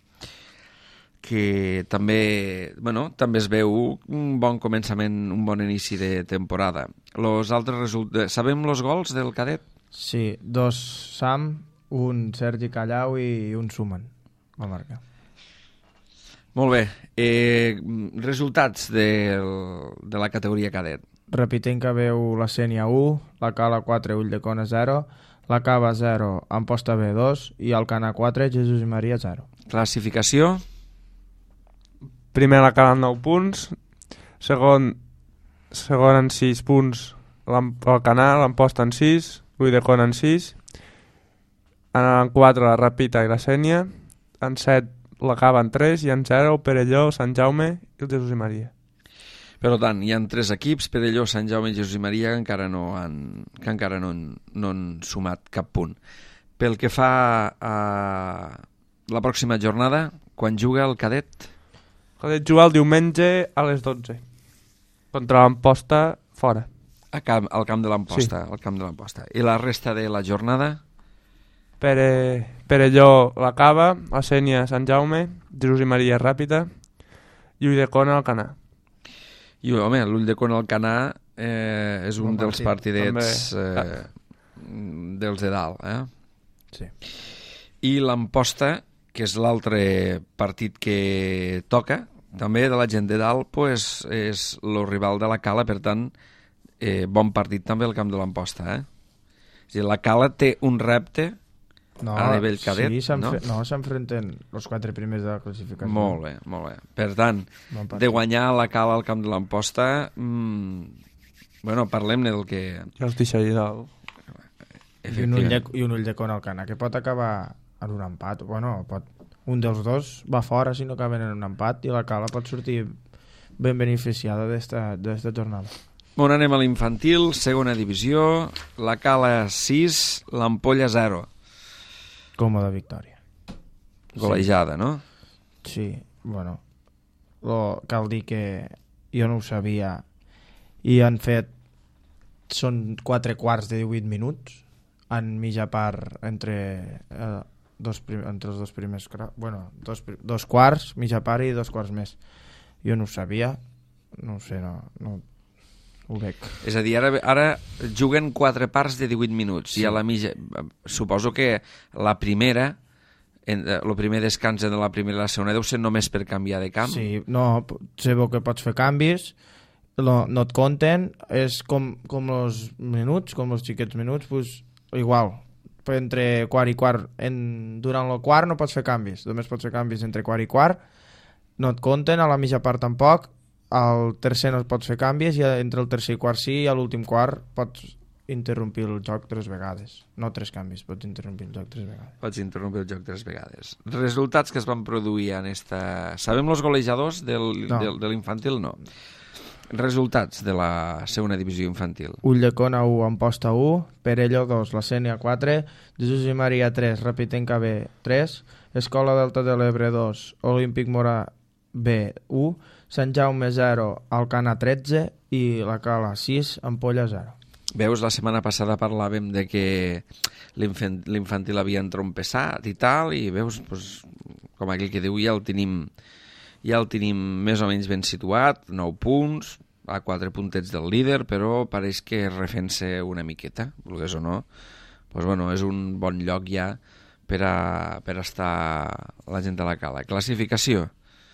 que també, bueno, també es veu un bon començament, un bon inici de temporada. Los altres resultats... Sabem els gols del cadet? Sí, dos Sam, un Sergi Callau i un Suman. Va marcar. Molt bé. Eh, resultats del, de la categoria cadet. Repitem que veu la Sénia u, la Cala quatre, Ulldecona zero, la Cava zero, Amposta B dos i el Cana quatre, Jesús i Maria zero. Classificació? Primer la Cala amb nou punts, segon, segon en sis punts l'Am- el Canal, l'Amposta en sis, l'Ulldecona en sis, en quatre la Ràpita i la Sénia, en set la Cava en tres i en zero el Perelló, Sant Jaume i el Jesús i Maria. Per tant, hi ha tres equips, Perelló, Sant Jaume i Jesús i Maria, que encara no han, que encara no han, no han sumat cap punt. Pel que fa a la pròxima jornada, quan juga el cadet? Cadet jugar el diumenge a les dotze contra l'Amposta fora. A camp, al camp de l'Amposta, Sí. al camp de l'Amposta. I la resta de la jornada? Pere, Perelló la Cava, la Sénia Sant Jaume, Jesús i Maria Ràpita i Ulldecona al Canà. I, home, l'Ulldecona al Canà eh, és un Bon dels partit, partidets també. eh, dels de dalt. Eh? Sí. I l'Amposta, que és l'altre partit que toca, també de la gent de dalt, pues, és el rival de la Cala, per tant, eh, bon partit també al camp de l'Amposta. Eh? És a dir, la Cala té un repte No, a nivell cadet, sí, no? no, s'enfrenten els quatre primers de la classificació. molt bé, molt bé. Per tant, Bon partit. de guanyar la Cala al camp de l'Amposta, mmm, bueno, parlem-ne del que... Ja els deixaria dalt. I un, ull de, I un ull de con al Cana, que pot acabar en un empat. Bueno, pot, un dels dos va fora si no acaben en un empat i la Cala pot sortir ben beneficiada d'esta jornada. On anem a l'infantil, segona divisió, la Cala sis, l'Ampolla zero. Còmoda victòria. Golejada, no? Sí, bueno, lo, cal dir que jo no ho sabia i han fet són quatre quarts de divuit minuts en mitja part entre, eh, dos prim, entre els dos primers bueno, dos, dos quarts, mitja part i dos quarts més. Jo no ho sabia, no ho sé, no, no ho veig. És a dir, ara, ara juguen quatre parts de divuit minuts Sí. i a la mitja... Suposo que la primera, en, el primer descans de la primera i la segona deu ser només per canviar de camp. Sí, no, sé que pots fer canvis, no, no et compten, és com, com els minuts, com els xiquets minuts, pues, igual, entre quart i quart, en, durant el quart no pots fer canvis, només pots fer canvis entre quart i quart, no et compten, a la mitja part tampoc, al tercer no pots fer canvis, i entre el tercer i quart sí, i a l'últim quart pots interrompir el joc tres vegades. No tres canvis, pots interrompir el joc tres vegades. Pots interrompir el joc tres vegades. Resultats que es van produir en esta... Sabem els golejadors del, No. del, de l'infantil? No. Resultats de la segona divisió infantil. Ulldecona u, Amposta u, Perelló dos, La Sénia quatre, Jesús i Maria tres, Rapitenca B tres, Escola Delta de l'Ebre dos, Olímpic Morà B u, Sant Jaume zero, Alcana tretze i la Cala sis, Ampolla zero. Veus, la setmana passada parlàvem de que l'infant- l'infantil havia entrompessat i tal, i veus, pues, com aquell que diu, ja el tenim ja el tenim més o menys ben situat, nou punts, a quatre puntets del líder, però pareix que refent-se una miqueta, vulgués o no. Pues, bueno, és un bon lloc ja per a, per a estar la gent de la Cala. Classificació.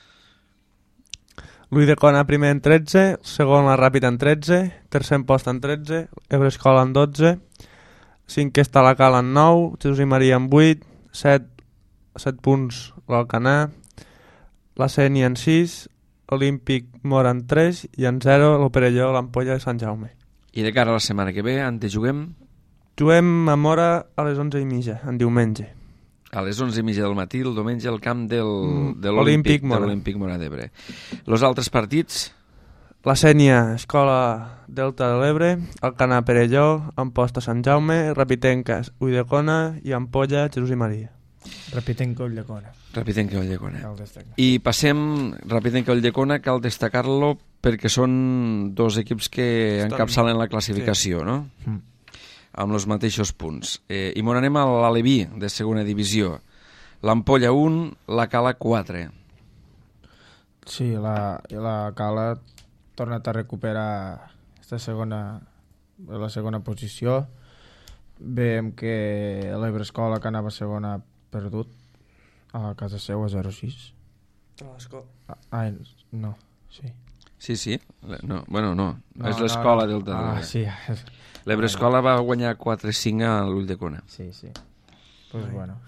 L'Uidecona primer en tretze, segon la Ràpita en tretze, tercer en post en tretze, Ebre Escola en dotze, cinquè està la Cala en nou, Jesús i Maria en vuit, set, set punts l'Alcanar, la Sénia en sis, Olímpic Mora en tres i en zero l'Operelló, l'Ampolla de Sant Jaume. I de cara a la setmana que ve, on te juguem? Juguem a Mora a les onze i mitja, en diumenge. A les onze i mitja del matí, el diumenge, al camp del, Mm, de l'Olímpic Olímpic Mora. de l'Olímpic Mora d'Ebre. Els altres partits? La Sénia, Escola Delta de l'Ebre, Alcanar Perelló, Amposta Sant Jaume, Rapitenques, Uidecona i Ampolla, Jesús i Maria. Rapitenca Ulldecona. Rapitenca i Ulldecona. Cal destacar. I passem, Rapitenca i Ulldecona, cal destacar-lo perquè són dos equips que Estan- encapçalen la classificació, no? Mm. Amb els mateixos punts. Eh, I m'on anem a l'Aleví, de segona divisió. L'Ampolla un, la Cala quatre. Sí, la, la Cala ha tornat a recuperar esta segona, la segona posició. Veiem que l'Ebre Escola, que anava segona, ha perdut a casa seu a zero sis. Ah, ai, no, sí. Sí, sí. Le- No, bueno, no. No, és no, l'escola no. Delta de Ah, l'Ebre. sí, L'Ebre Escola va guanyar quatre cinc a l'Ulldecona. sí, sí. Pues bueno.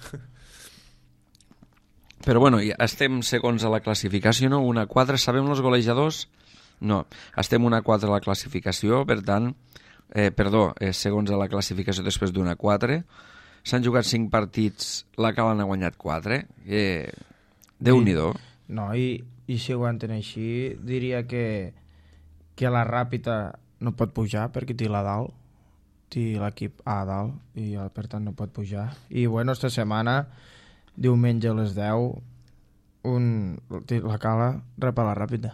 Però bueno, ja estem segons a la classificació, no? una a quatre, sabem els golejadors? No, estem una a quatre a la classificació, per tant, eh, perdó, eh, segons a la classificació després d'una a quatre, s'han jugat cinc partits, la Cala n'ha guanyat quatre, eh, Déu-n'hi-do. No, i, i si ho aguanten així, diria que, que la Ràpita no pot pujar perquè té la dalt, té l'equip A a dalt, i eh, per tant no pot pujar. I bueno, esta setmana, diumenge a les deu, un, la Cala rep a la Ràpita.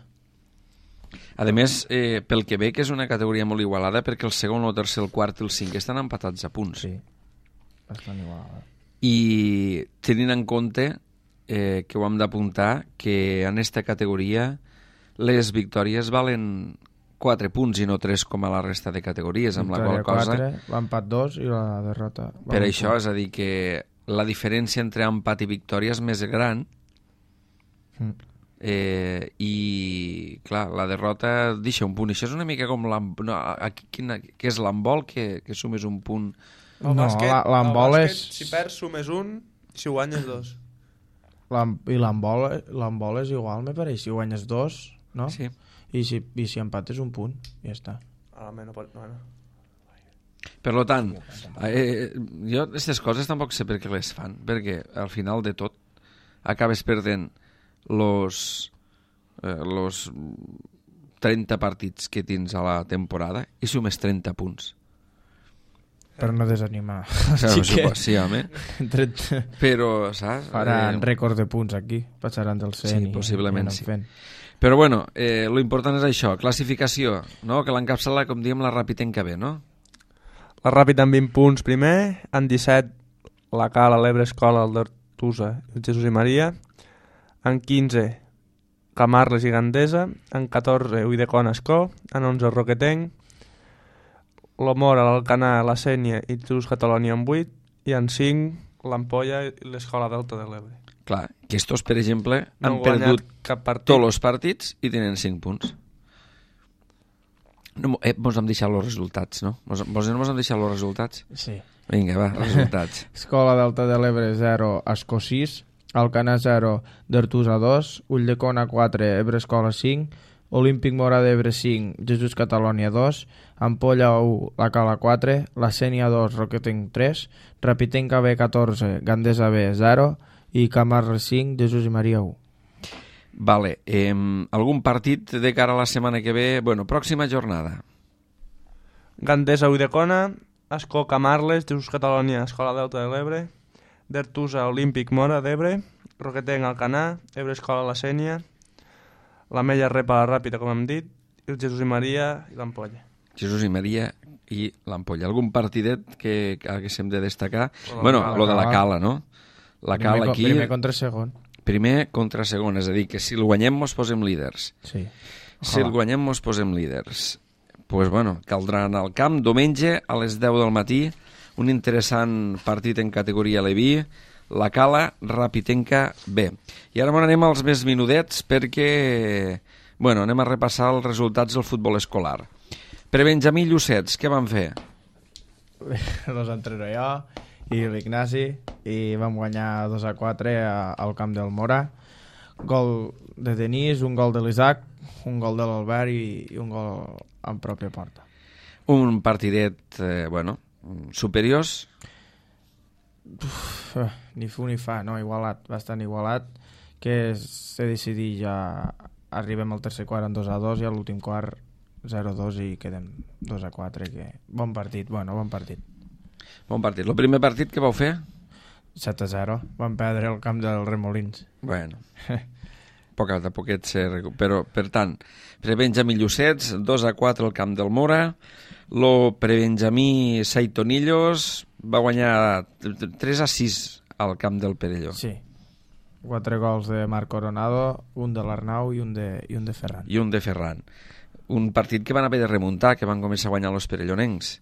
A més, eh, pel que ve, que és una categoria molt igualada, perquè el segon, el tercer, el quart i el cinquè estan empatats a punts. Sí, bastant igual. I tenint en compte eh, que ho hem d'apuntar, que en aquesta categoria les victòries valen quatre punts i no tres com a la resta de categories, amb la qual cosa... quatre, l'empat dos i la derrota. Per això, és a dir, que la diferència entre empat i victòria és més gran, Mm. eh, i clar, la derrota deixa un punt. Això és una mica com l'em- no, aquí, quina, què és l'handbol, que, que sumes un punt. No, la- l'handbol és... Si perds, sumes un, i si guanyes, dos. L'em- I l'handbol l'handbol és igual, me pareix. Si guanyes dos, no? Sí. I si, i si empates un punt, ja està. Ah, no pot... No, no. Per lo tant, eh, jo aquestes coses tampoc sé per què les fan, perquè al final de tot acabes perdent los, eh, los trenta partits que tens a la temporada i sumes trenta punts. Per no desanimar. Sí, Així que sí, home. entre- Però, saps? faran Eh, rècord de punts aquí. Passaran del cent Sí, i, possiblement i anem sí. fent. Però bueno, eh, lo important és això, classificació, no? Que l'encapçala, com diem, la Rapitenca B, no? La Ràpita amb vint punts primer, en disset la Cala, l'Ebre Escola, el d'Artusa, el Jesús i Maria, en quinze Camarles i Gandesa, en catorze Uidecona Escó, en onze Roquetenc, l'Omora, l'Alcanar, la Sénia i Jesús Catalonia en vuit, i en cinc l'Ampolla i l'Escola Delta de l'Ebre. Clar, que estos, per exemple, No han han guanyat perdut cap partit. tots els partits i tenen cinc punts. No, mo- eh, mos hem deixat els resultats, no? Mos, mos, no mos hem deixat els resultats? Sí. Vinga, va, resultats. Escola Delta de l'Ebre zero, Ascó sis, Alcanar zero, d'Artusa dos, Ulldecona quatre, Ebre Escola cinc, Olímpic Mora d'Ebre cinc, Jesús Catalònia dos, Ampolla u, La Cala quatre, La Sénia dos, Roquetenc tres, Rapitenca B catorze, Gandesa B zero i Camarles cinc, Jesús i Maria u. Vale, eh, algun partit de cara a la setmana que ve? Bueno, pròxima jornada. Gandesa Ulldecona, Escó Camarles, Jesús Catalònia, Escola Delta de l'Ebre, d'Artusa Olímpic Mora d'Ebre, Roquetenc Alcanar, Ebre Escola La Sénia, la Mella Repa la Ràpida, com hem dit, i el Jesús i Maria i l'Ampolla. Jesús i Maria i l'Ampolla. Algun partidet que, que haguéssim de destacar? La Bueno, Cala. lo de la Cala, no? La Cala Primer, aquí... primer contra segon. Primer contra segon, és a dir, que si el guanyem mos posem líders. Sí. Si el guanyem mos posem líders. Doncs pues bueno, caldrà anar al camp diumenge a les deu del matí, un interessant partit en categoria Leví, la Cala Rapitenca B. I ara anem als més minudets perquè, bueno, anem a repassar els resultats del futbol escolar. Per Benjamí Llucets, què van fer? Los entreno jo i l'Ignasi i vam guanyar dos a quatre a, al camp del Mora. Gol de Denis, un gol de l'Isaac, un gol de l'Albert i, i un gol en pròpia porta. Un partidet, eh, bueno, superiors? Uf, eh, ni fu ni fa, no, igualat, bastant igualat, que s'ha decidit ja, arribem al tercer quart en dos a dos i a l'últim quart zero a dos i quedem dos a quatre, que bon partit, bueno, bon partit. Bon partit. El primer partit que vau fer? set a zero, vam perdre el camp dels Remolins. Bueno, poca de poquet se recu- però per tant, Prebenjamí Llucets dos a quatre al camp del Mora, lo Prebenjamí Saitonillos va guanyar tres a sis al camp del Perelló. Sí, quatre gols de Marc Coronado, un de l'Arnau i un de, i un de Ferran. I un de Ferran. Un partit que van haver de remuntar, que van començar a guanyar els perellonencs.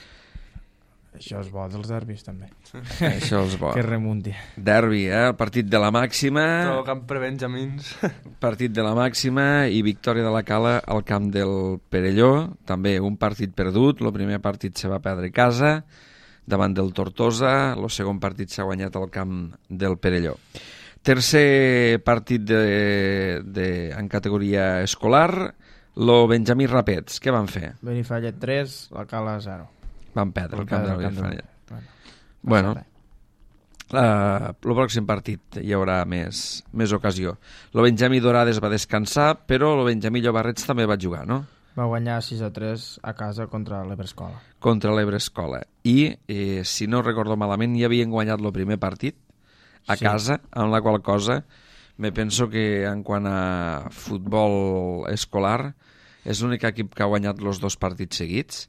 Això és bo dels derbis també, Això és bo. que remunti. Derbi, eh? El partit de la màxima, Tot el camp per Benjamins. partit de la màxima i victòria de la Cala al camp del Perelló. També un partit perdut, el primer partit se va perdre a casa davant del Tortosa, el segon partit s'ha guanyat al camp del Perelló. Tercer partit de, de, en categoria escolar, lo Benjamí Rapets. Què van fer? Benifallet tres, la Cala zero. Van perdre el camp del Benifallet. Bueno, Bueno, no uh, el pròxim partit hi haurà més, més ocasió. Lo Benjamí Dorades va descansar, però lo Benjamí Llobarrets també va jugar, no? va guanyar sis a tres a casa contra l'Ebre Escola. Contra l'Ebre Escola. I, eh, si no recordo malament, ja havien guanyat el primer partit a Sí. casa, amb la qual cosa me penso que en quant a futbol escolar és l'únic equip que ha guanyat els dos partits seguits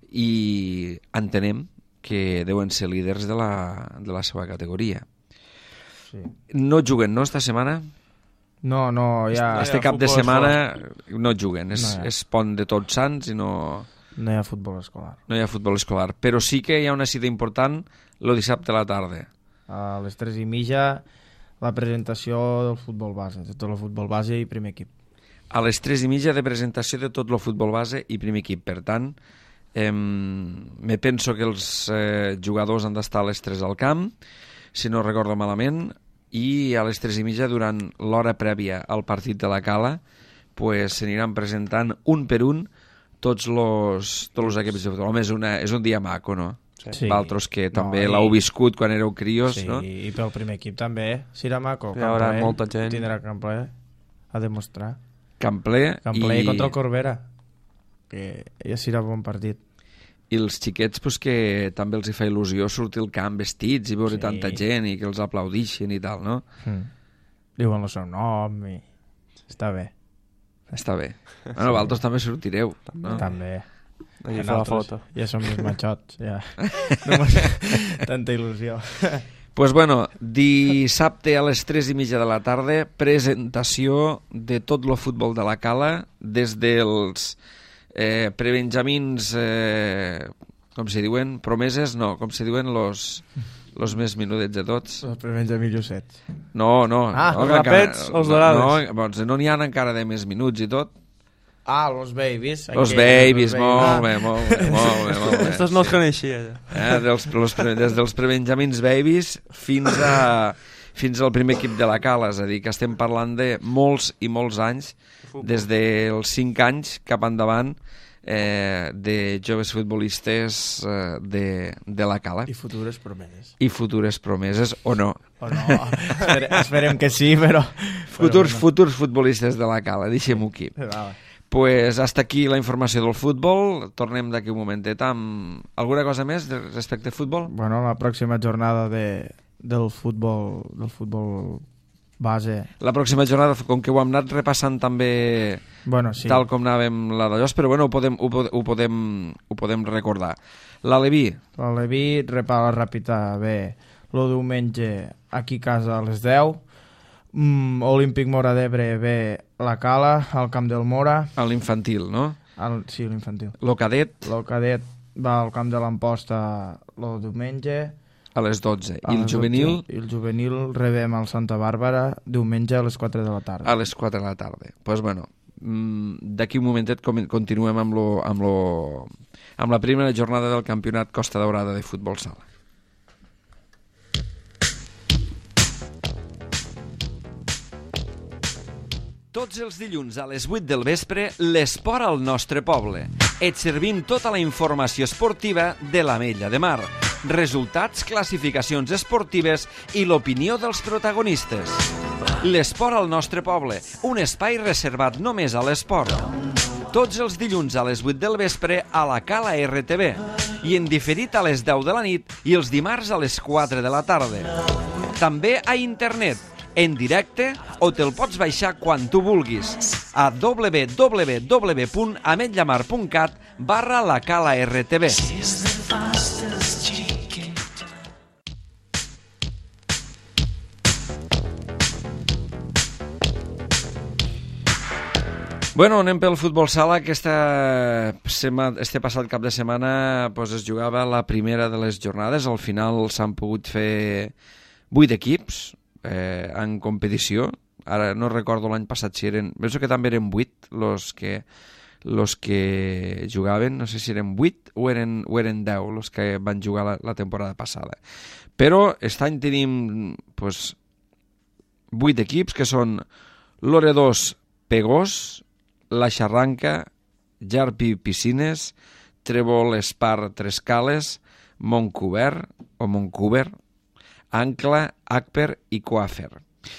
i entenem que deuen ser líders de la, de la seva categoria. Sí. No juguen, no, esta setmana? No, no, ja Este ha cap de futbol setmana no juguen, és, No hi ha. és pont de Tots Sants i no, no hi ha futbol escolar. no hi ha futbol escolar. Però sí que hi ha una cita important el dissabte a la tarda. A les tres i mitja la presentació del futbol base, de tot el futbol base i primer equip. A les tres i mitja de presentació de tot el futbol base i primer equip. Per tant, eh, me penso que els eh, jugadors han d'estar a les tres al camp, si no recordo malament, i a les tres i mitja, durant l'hora prèvia al partit de la Cala, pues, s'aniran presentant un per un tots los, tots els equips de futbol. Home, és, una, és un dia maco, no? Sí. Valtros que també No, i- l'heu viscut quan éreu crios, Sí, no? i pel primer equip també. Siramaco, Hi haurà Camp ple, molta gent. Tindrà Camp ple a demostrar. Camp ple, Camp ple i, contra el Corbera, que ja serà bon partit. i els xiquets pues, que també els hi fa il·lusió sortir al camp vestits i veure Sí. tanta gent i que els aplaudixin i tal, no? Mm. Diuen el seu nom i... Està bé. Està bé. Bueno, vosaltres també sortireu, no? També. Allí En fa la altres foto. Ja som més matxots, ja. No m'ha- tanta il·lusió. Pues bueno, dissabte a les tres i mitja de la tarda, presentació de tot el futbol de la Cala, des dels eh, prebenjamins, eh, com se diuen, promeses, no, com se diuen los, los més menudets de tots. Els primers de Milloset. No, no. Ah, no, els que encara- rapets o els dorades? No, doncs no n'hi ha encara de més minuts i tot. Ah, los babies. Los aquells, babies, los molt Ah, bé, molt bé, molt bé, molt bé. Estos no els coneixia, ja. Eh, dels, los, pre- des dels prebenjamins babies fins a, fins al primer equip de la Cala, és a dir, que estem parlant de molts i molts anys, des dels cinc anys cap endavant, eh, de joves futbolistes eh, de, de la Cala. I futures promeses. I futures promeses, o no. O no, Espere, esperem que sí, però... Futurs, però futurs futbolistes de la Cala, deixem-ho aquí. Vale. Pues hasta aquí la informació del futbol. Tornem d'aquí un momentet amb alguna cosa més respecte al futbol? Bueno, la pròxima jornada de, del futbol del futbol base. La pròxima jornada, com que ho hem anat repassant també bueno, sí. tal com anàvem la d'allò, però bueno, ho podem, ho, ho, podem, ho podem recordar. L'Aleví. L'Aleví repara ràpida bé el diumenge aquí a casa a les deu. Mm, Olímpic Mora d'Ebre ve la Cala al Camp del Mora. A l'infantil, no? El, sí, l'infantil. Lo cadet. El cadet va al Camp de l'Amposta el diumenge. A les dotze. I el juvenil? I el juvenil rebem al Santa Bàrbara diumenge a les quatre de la tarda. A les quatre de la tarda. Doncs pues bueno, d'aquí un momentet continuem amb, lo, amb, lo, amb la primera jornada del Campionat Costa Daurada de Futbol Sala. Tots els dilluns a les vuit del vespre, l'esport al nostre poble. Et servim tota la informació esportiva de l'Ametlla de Mar. Resultats, classificacions esportives i l'opinió dels protagonistes. L'esport al nostre poble, un espai reservat només a l'esport. Tots els dilluns a les vuit del vespre a la Cala R T V i en diferit a les deu de la nit i els dimarts a les quatre de la tarda. També a internet, en directe, o te'l pots baixar quan tu vulguis a w w w punt ametllamar punt cat barra la Cala R T V. Bueno, anem pel futbol sala. Aquesta setmana, este passat cap de setmana pues, es jugava la primera de les jornades. Al final s'han pogut fer vuit equips eh, en competició. Ara no recordo l'any passat si eren... Penso que també eren vuit los que, los que jugaven. No sé si eren vuit o eren, o eren deu los que van jugar la, la temporada passada. Però aquest any tenim pues, vuit equips que són l'Oredós Pegós, la Xarranca, Jarpi Piscines, Trèvol Espar Trescales, Montcobert o Montcobert, Ancla, Acper i Coafer.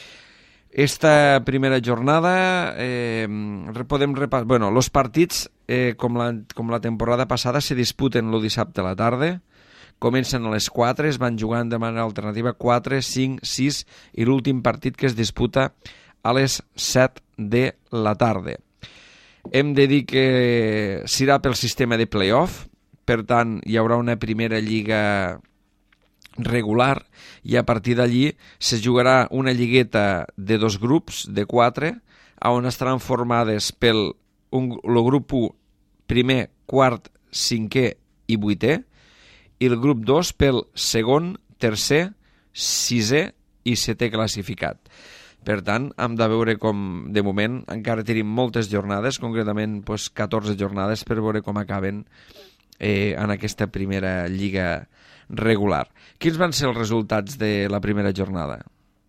Esta primera jornada eh, podem repassar... Bueno, els partits, eh, com, la, com la temporada passada, se disputen el dissabte a la tarda. Comencen a les quatre, es van jugant de manera alternativa quatre, cinc, sis i l'últim partit que es disputa a les set de la tarda. Hem de dir que serà pel sistema de play-off, per tant hi haurà una primera lliga regular i a partir d'allí se jugarà una lligueta de dos grups, de quatre, on estaran formades pel un, el grup u, primer, quart, cinquè i vuitè, i el grup dos pel segon, tercer, sisè i setè classificat. Per tant, hem de veure com, de moment, encara tenim moltes jornades, concretament pues, catorze jornades, per veure com acaben eh, en aquesta primera lliga regular. Quins van ser els resultats de la primera jornada?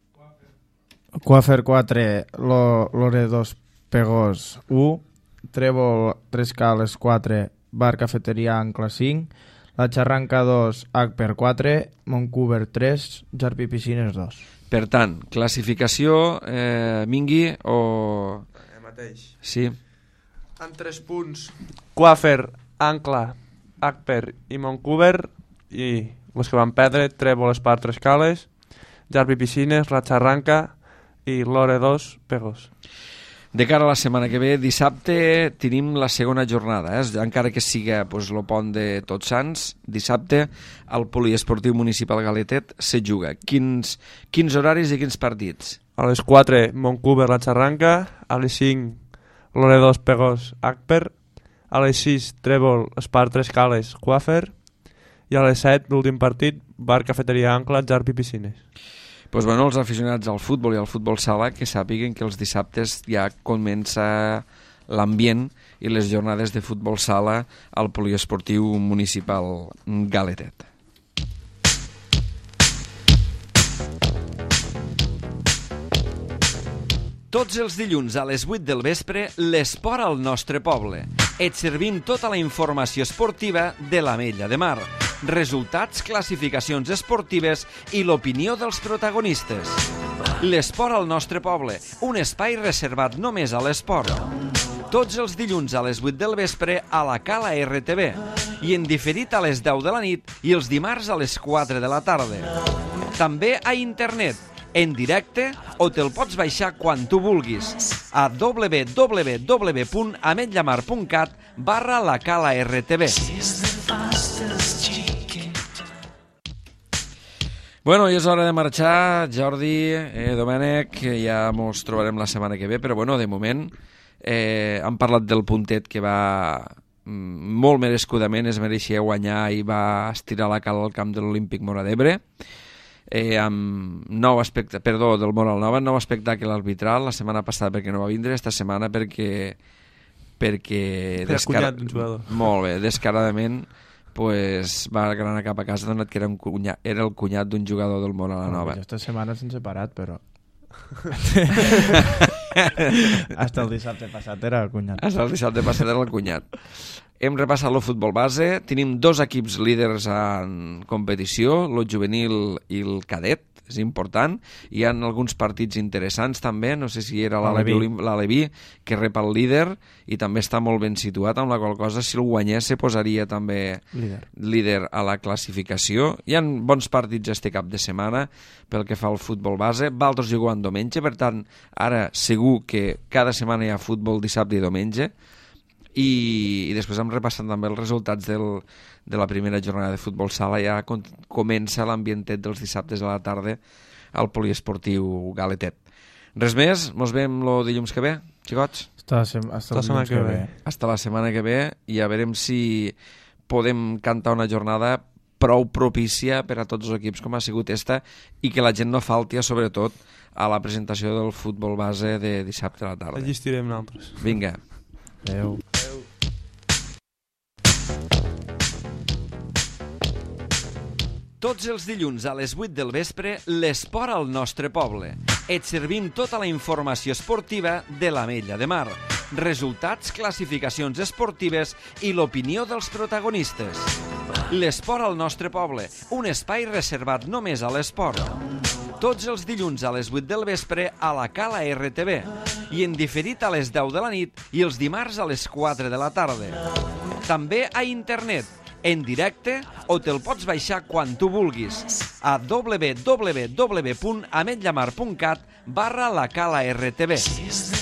Coafer quatre, l'Oredós Pegós u, Trèvol Trescales quatre, Bar Cafeteria Ancla cinc, la Xarranca dos, Acper quatre, Montcobert tres, Jarpi Piscines dos. Per tant, classificació, eh, Mingui o... El mateix. Sí. En tres punts, Coafer, Ancla, Acper i Montcobert, i els que van perdre, Trèvol Espar Trescales, Jarpi Piscines, la Xarranca i l'Oredós Pegós. De cara a la setmana que ve, dissabte, tenim la segona jornada, eh? Encara que siga pues, el pont de Tots Sants, dissabte al Poliesportiu Municipal Galetet se juga. Quins, quins horaris i quins partits? A les quatre, Montcobert, la Xarranca, a les cinc, l'Oredós Pegós, Acper, a les sis, Trèvol Espar Trescales, Coafer, i a les set, l'últim partit, Bar Cafeteria Ancla, Jarpi Piscines. Pues bueno, els aficionats al futbol i al futbol sala que sàpiguen que els dissabtes ja comença l'ambient i les jornades de futbol sala al Poliesportiu Municipal Galetet. Tots els dilluns a les vuit del vespre, l'esport al nostre poble. Et servim tota la informació esportiva de l'Ametlla de Mar. Resultats, classificacions esportives i l'opinió dels protagonistes. L'esport al nostre poble, un espai reservat només a l'esport. Tots els dilluns a les vuit del vespre a la Cala R T V i en diferit a les deu de la nit i els dimarts a les quatre de la tarda. També a internet, en directe, o te'l pots baixar quan tu vulguis a w w w punt ametllamar punt cat barra la Cala R T V. Bueno, i és hora de marxar, Jordi, eh, Domènec, ja mos trobarem la setmana que ve, però bueno, de moment eh, hem parlat del puntet que va molt merescudament, es mereixia guanyar i va estirar la cala al camp de l'Olímpic Móra d'Ebre. Eh, amb nou espectacle, perdó, del Móra la Nova, nou espectacle arbitral la setmana passada perquè no va vindre, esta setmana perquè perquè era descar... cunyat d'un jugador. Molt bé, descaradament pues, va granar cap a casa donat que era, un cunyat, era el cunyat d'un jugador del Móra la Nova. Bueno, esta setmana s'han separat, però hasta el dissabte passat era el cunyat. Hasta el dissabte passat era el cunyat. Hem repassat el futbol base, tenim dos equips líders en competició, el juvenil i el cadet, és important. Hi ha alguns partits interessants també, no sé si era l'Aleví que rep el líder i també està molt ben situat, amb la qual cosa si el guanyés se posaria també líder, líder a la classificació. Hi ha bons partits este cap de setmana pel que fa al futbol base, Valtros jugant diumenge, per tant ara segur que cada setmana hi ha futbol dissabte i diumenge. I, i després hem repassat també els resultats del, de la primera jornada de futbol sala. Ja con, comença l'ambientet dels dissabtes a la tarda al poliesportiu Galetet. Res més, mos veiem el dilluns que ve, xicots? Hasta, hasta, hasta la setmana que, que ve. Hasta la setmana que ve i a veurem si podem cantar una jornada prou propícia per a tots els equips com ha sigut esta i que la gent no falti, sobretot, a la presentació del futbol base de dissabte a la tarda. Allí estirem nosaltres. Vinga. Adéu. Tots els dilluns a les vuit del vespre, l'esport al nostre poble. Et servim tota la informació esportiva de l'Ametlla de Mar. Resultats, classificacions esportives i l'opinió dels protagonistes. L'esport al nostre poble, un espai reservat només a l'esport. Tots els dilluns a les vuit del vespre a la Cala R T V i en diferit a les deu de la nit i els dimarts a les quatre de la tarda. També a internet, en directe, o te'l pots baixar quan tu vulguis a w w w punt ametllamar punt cat barra la Cala R T V.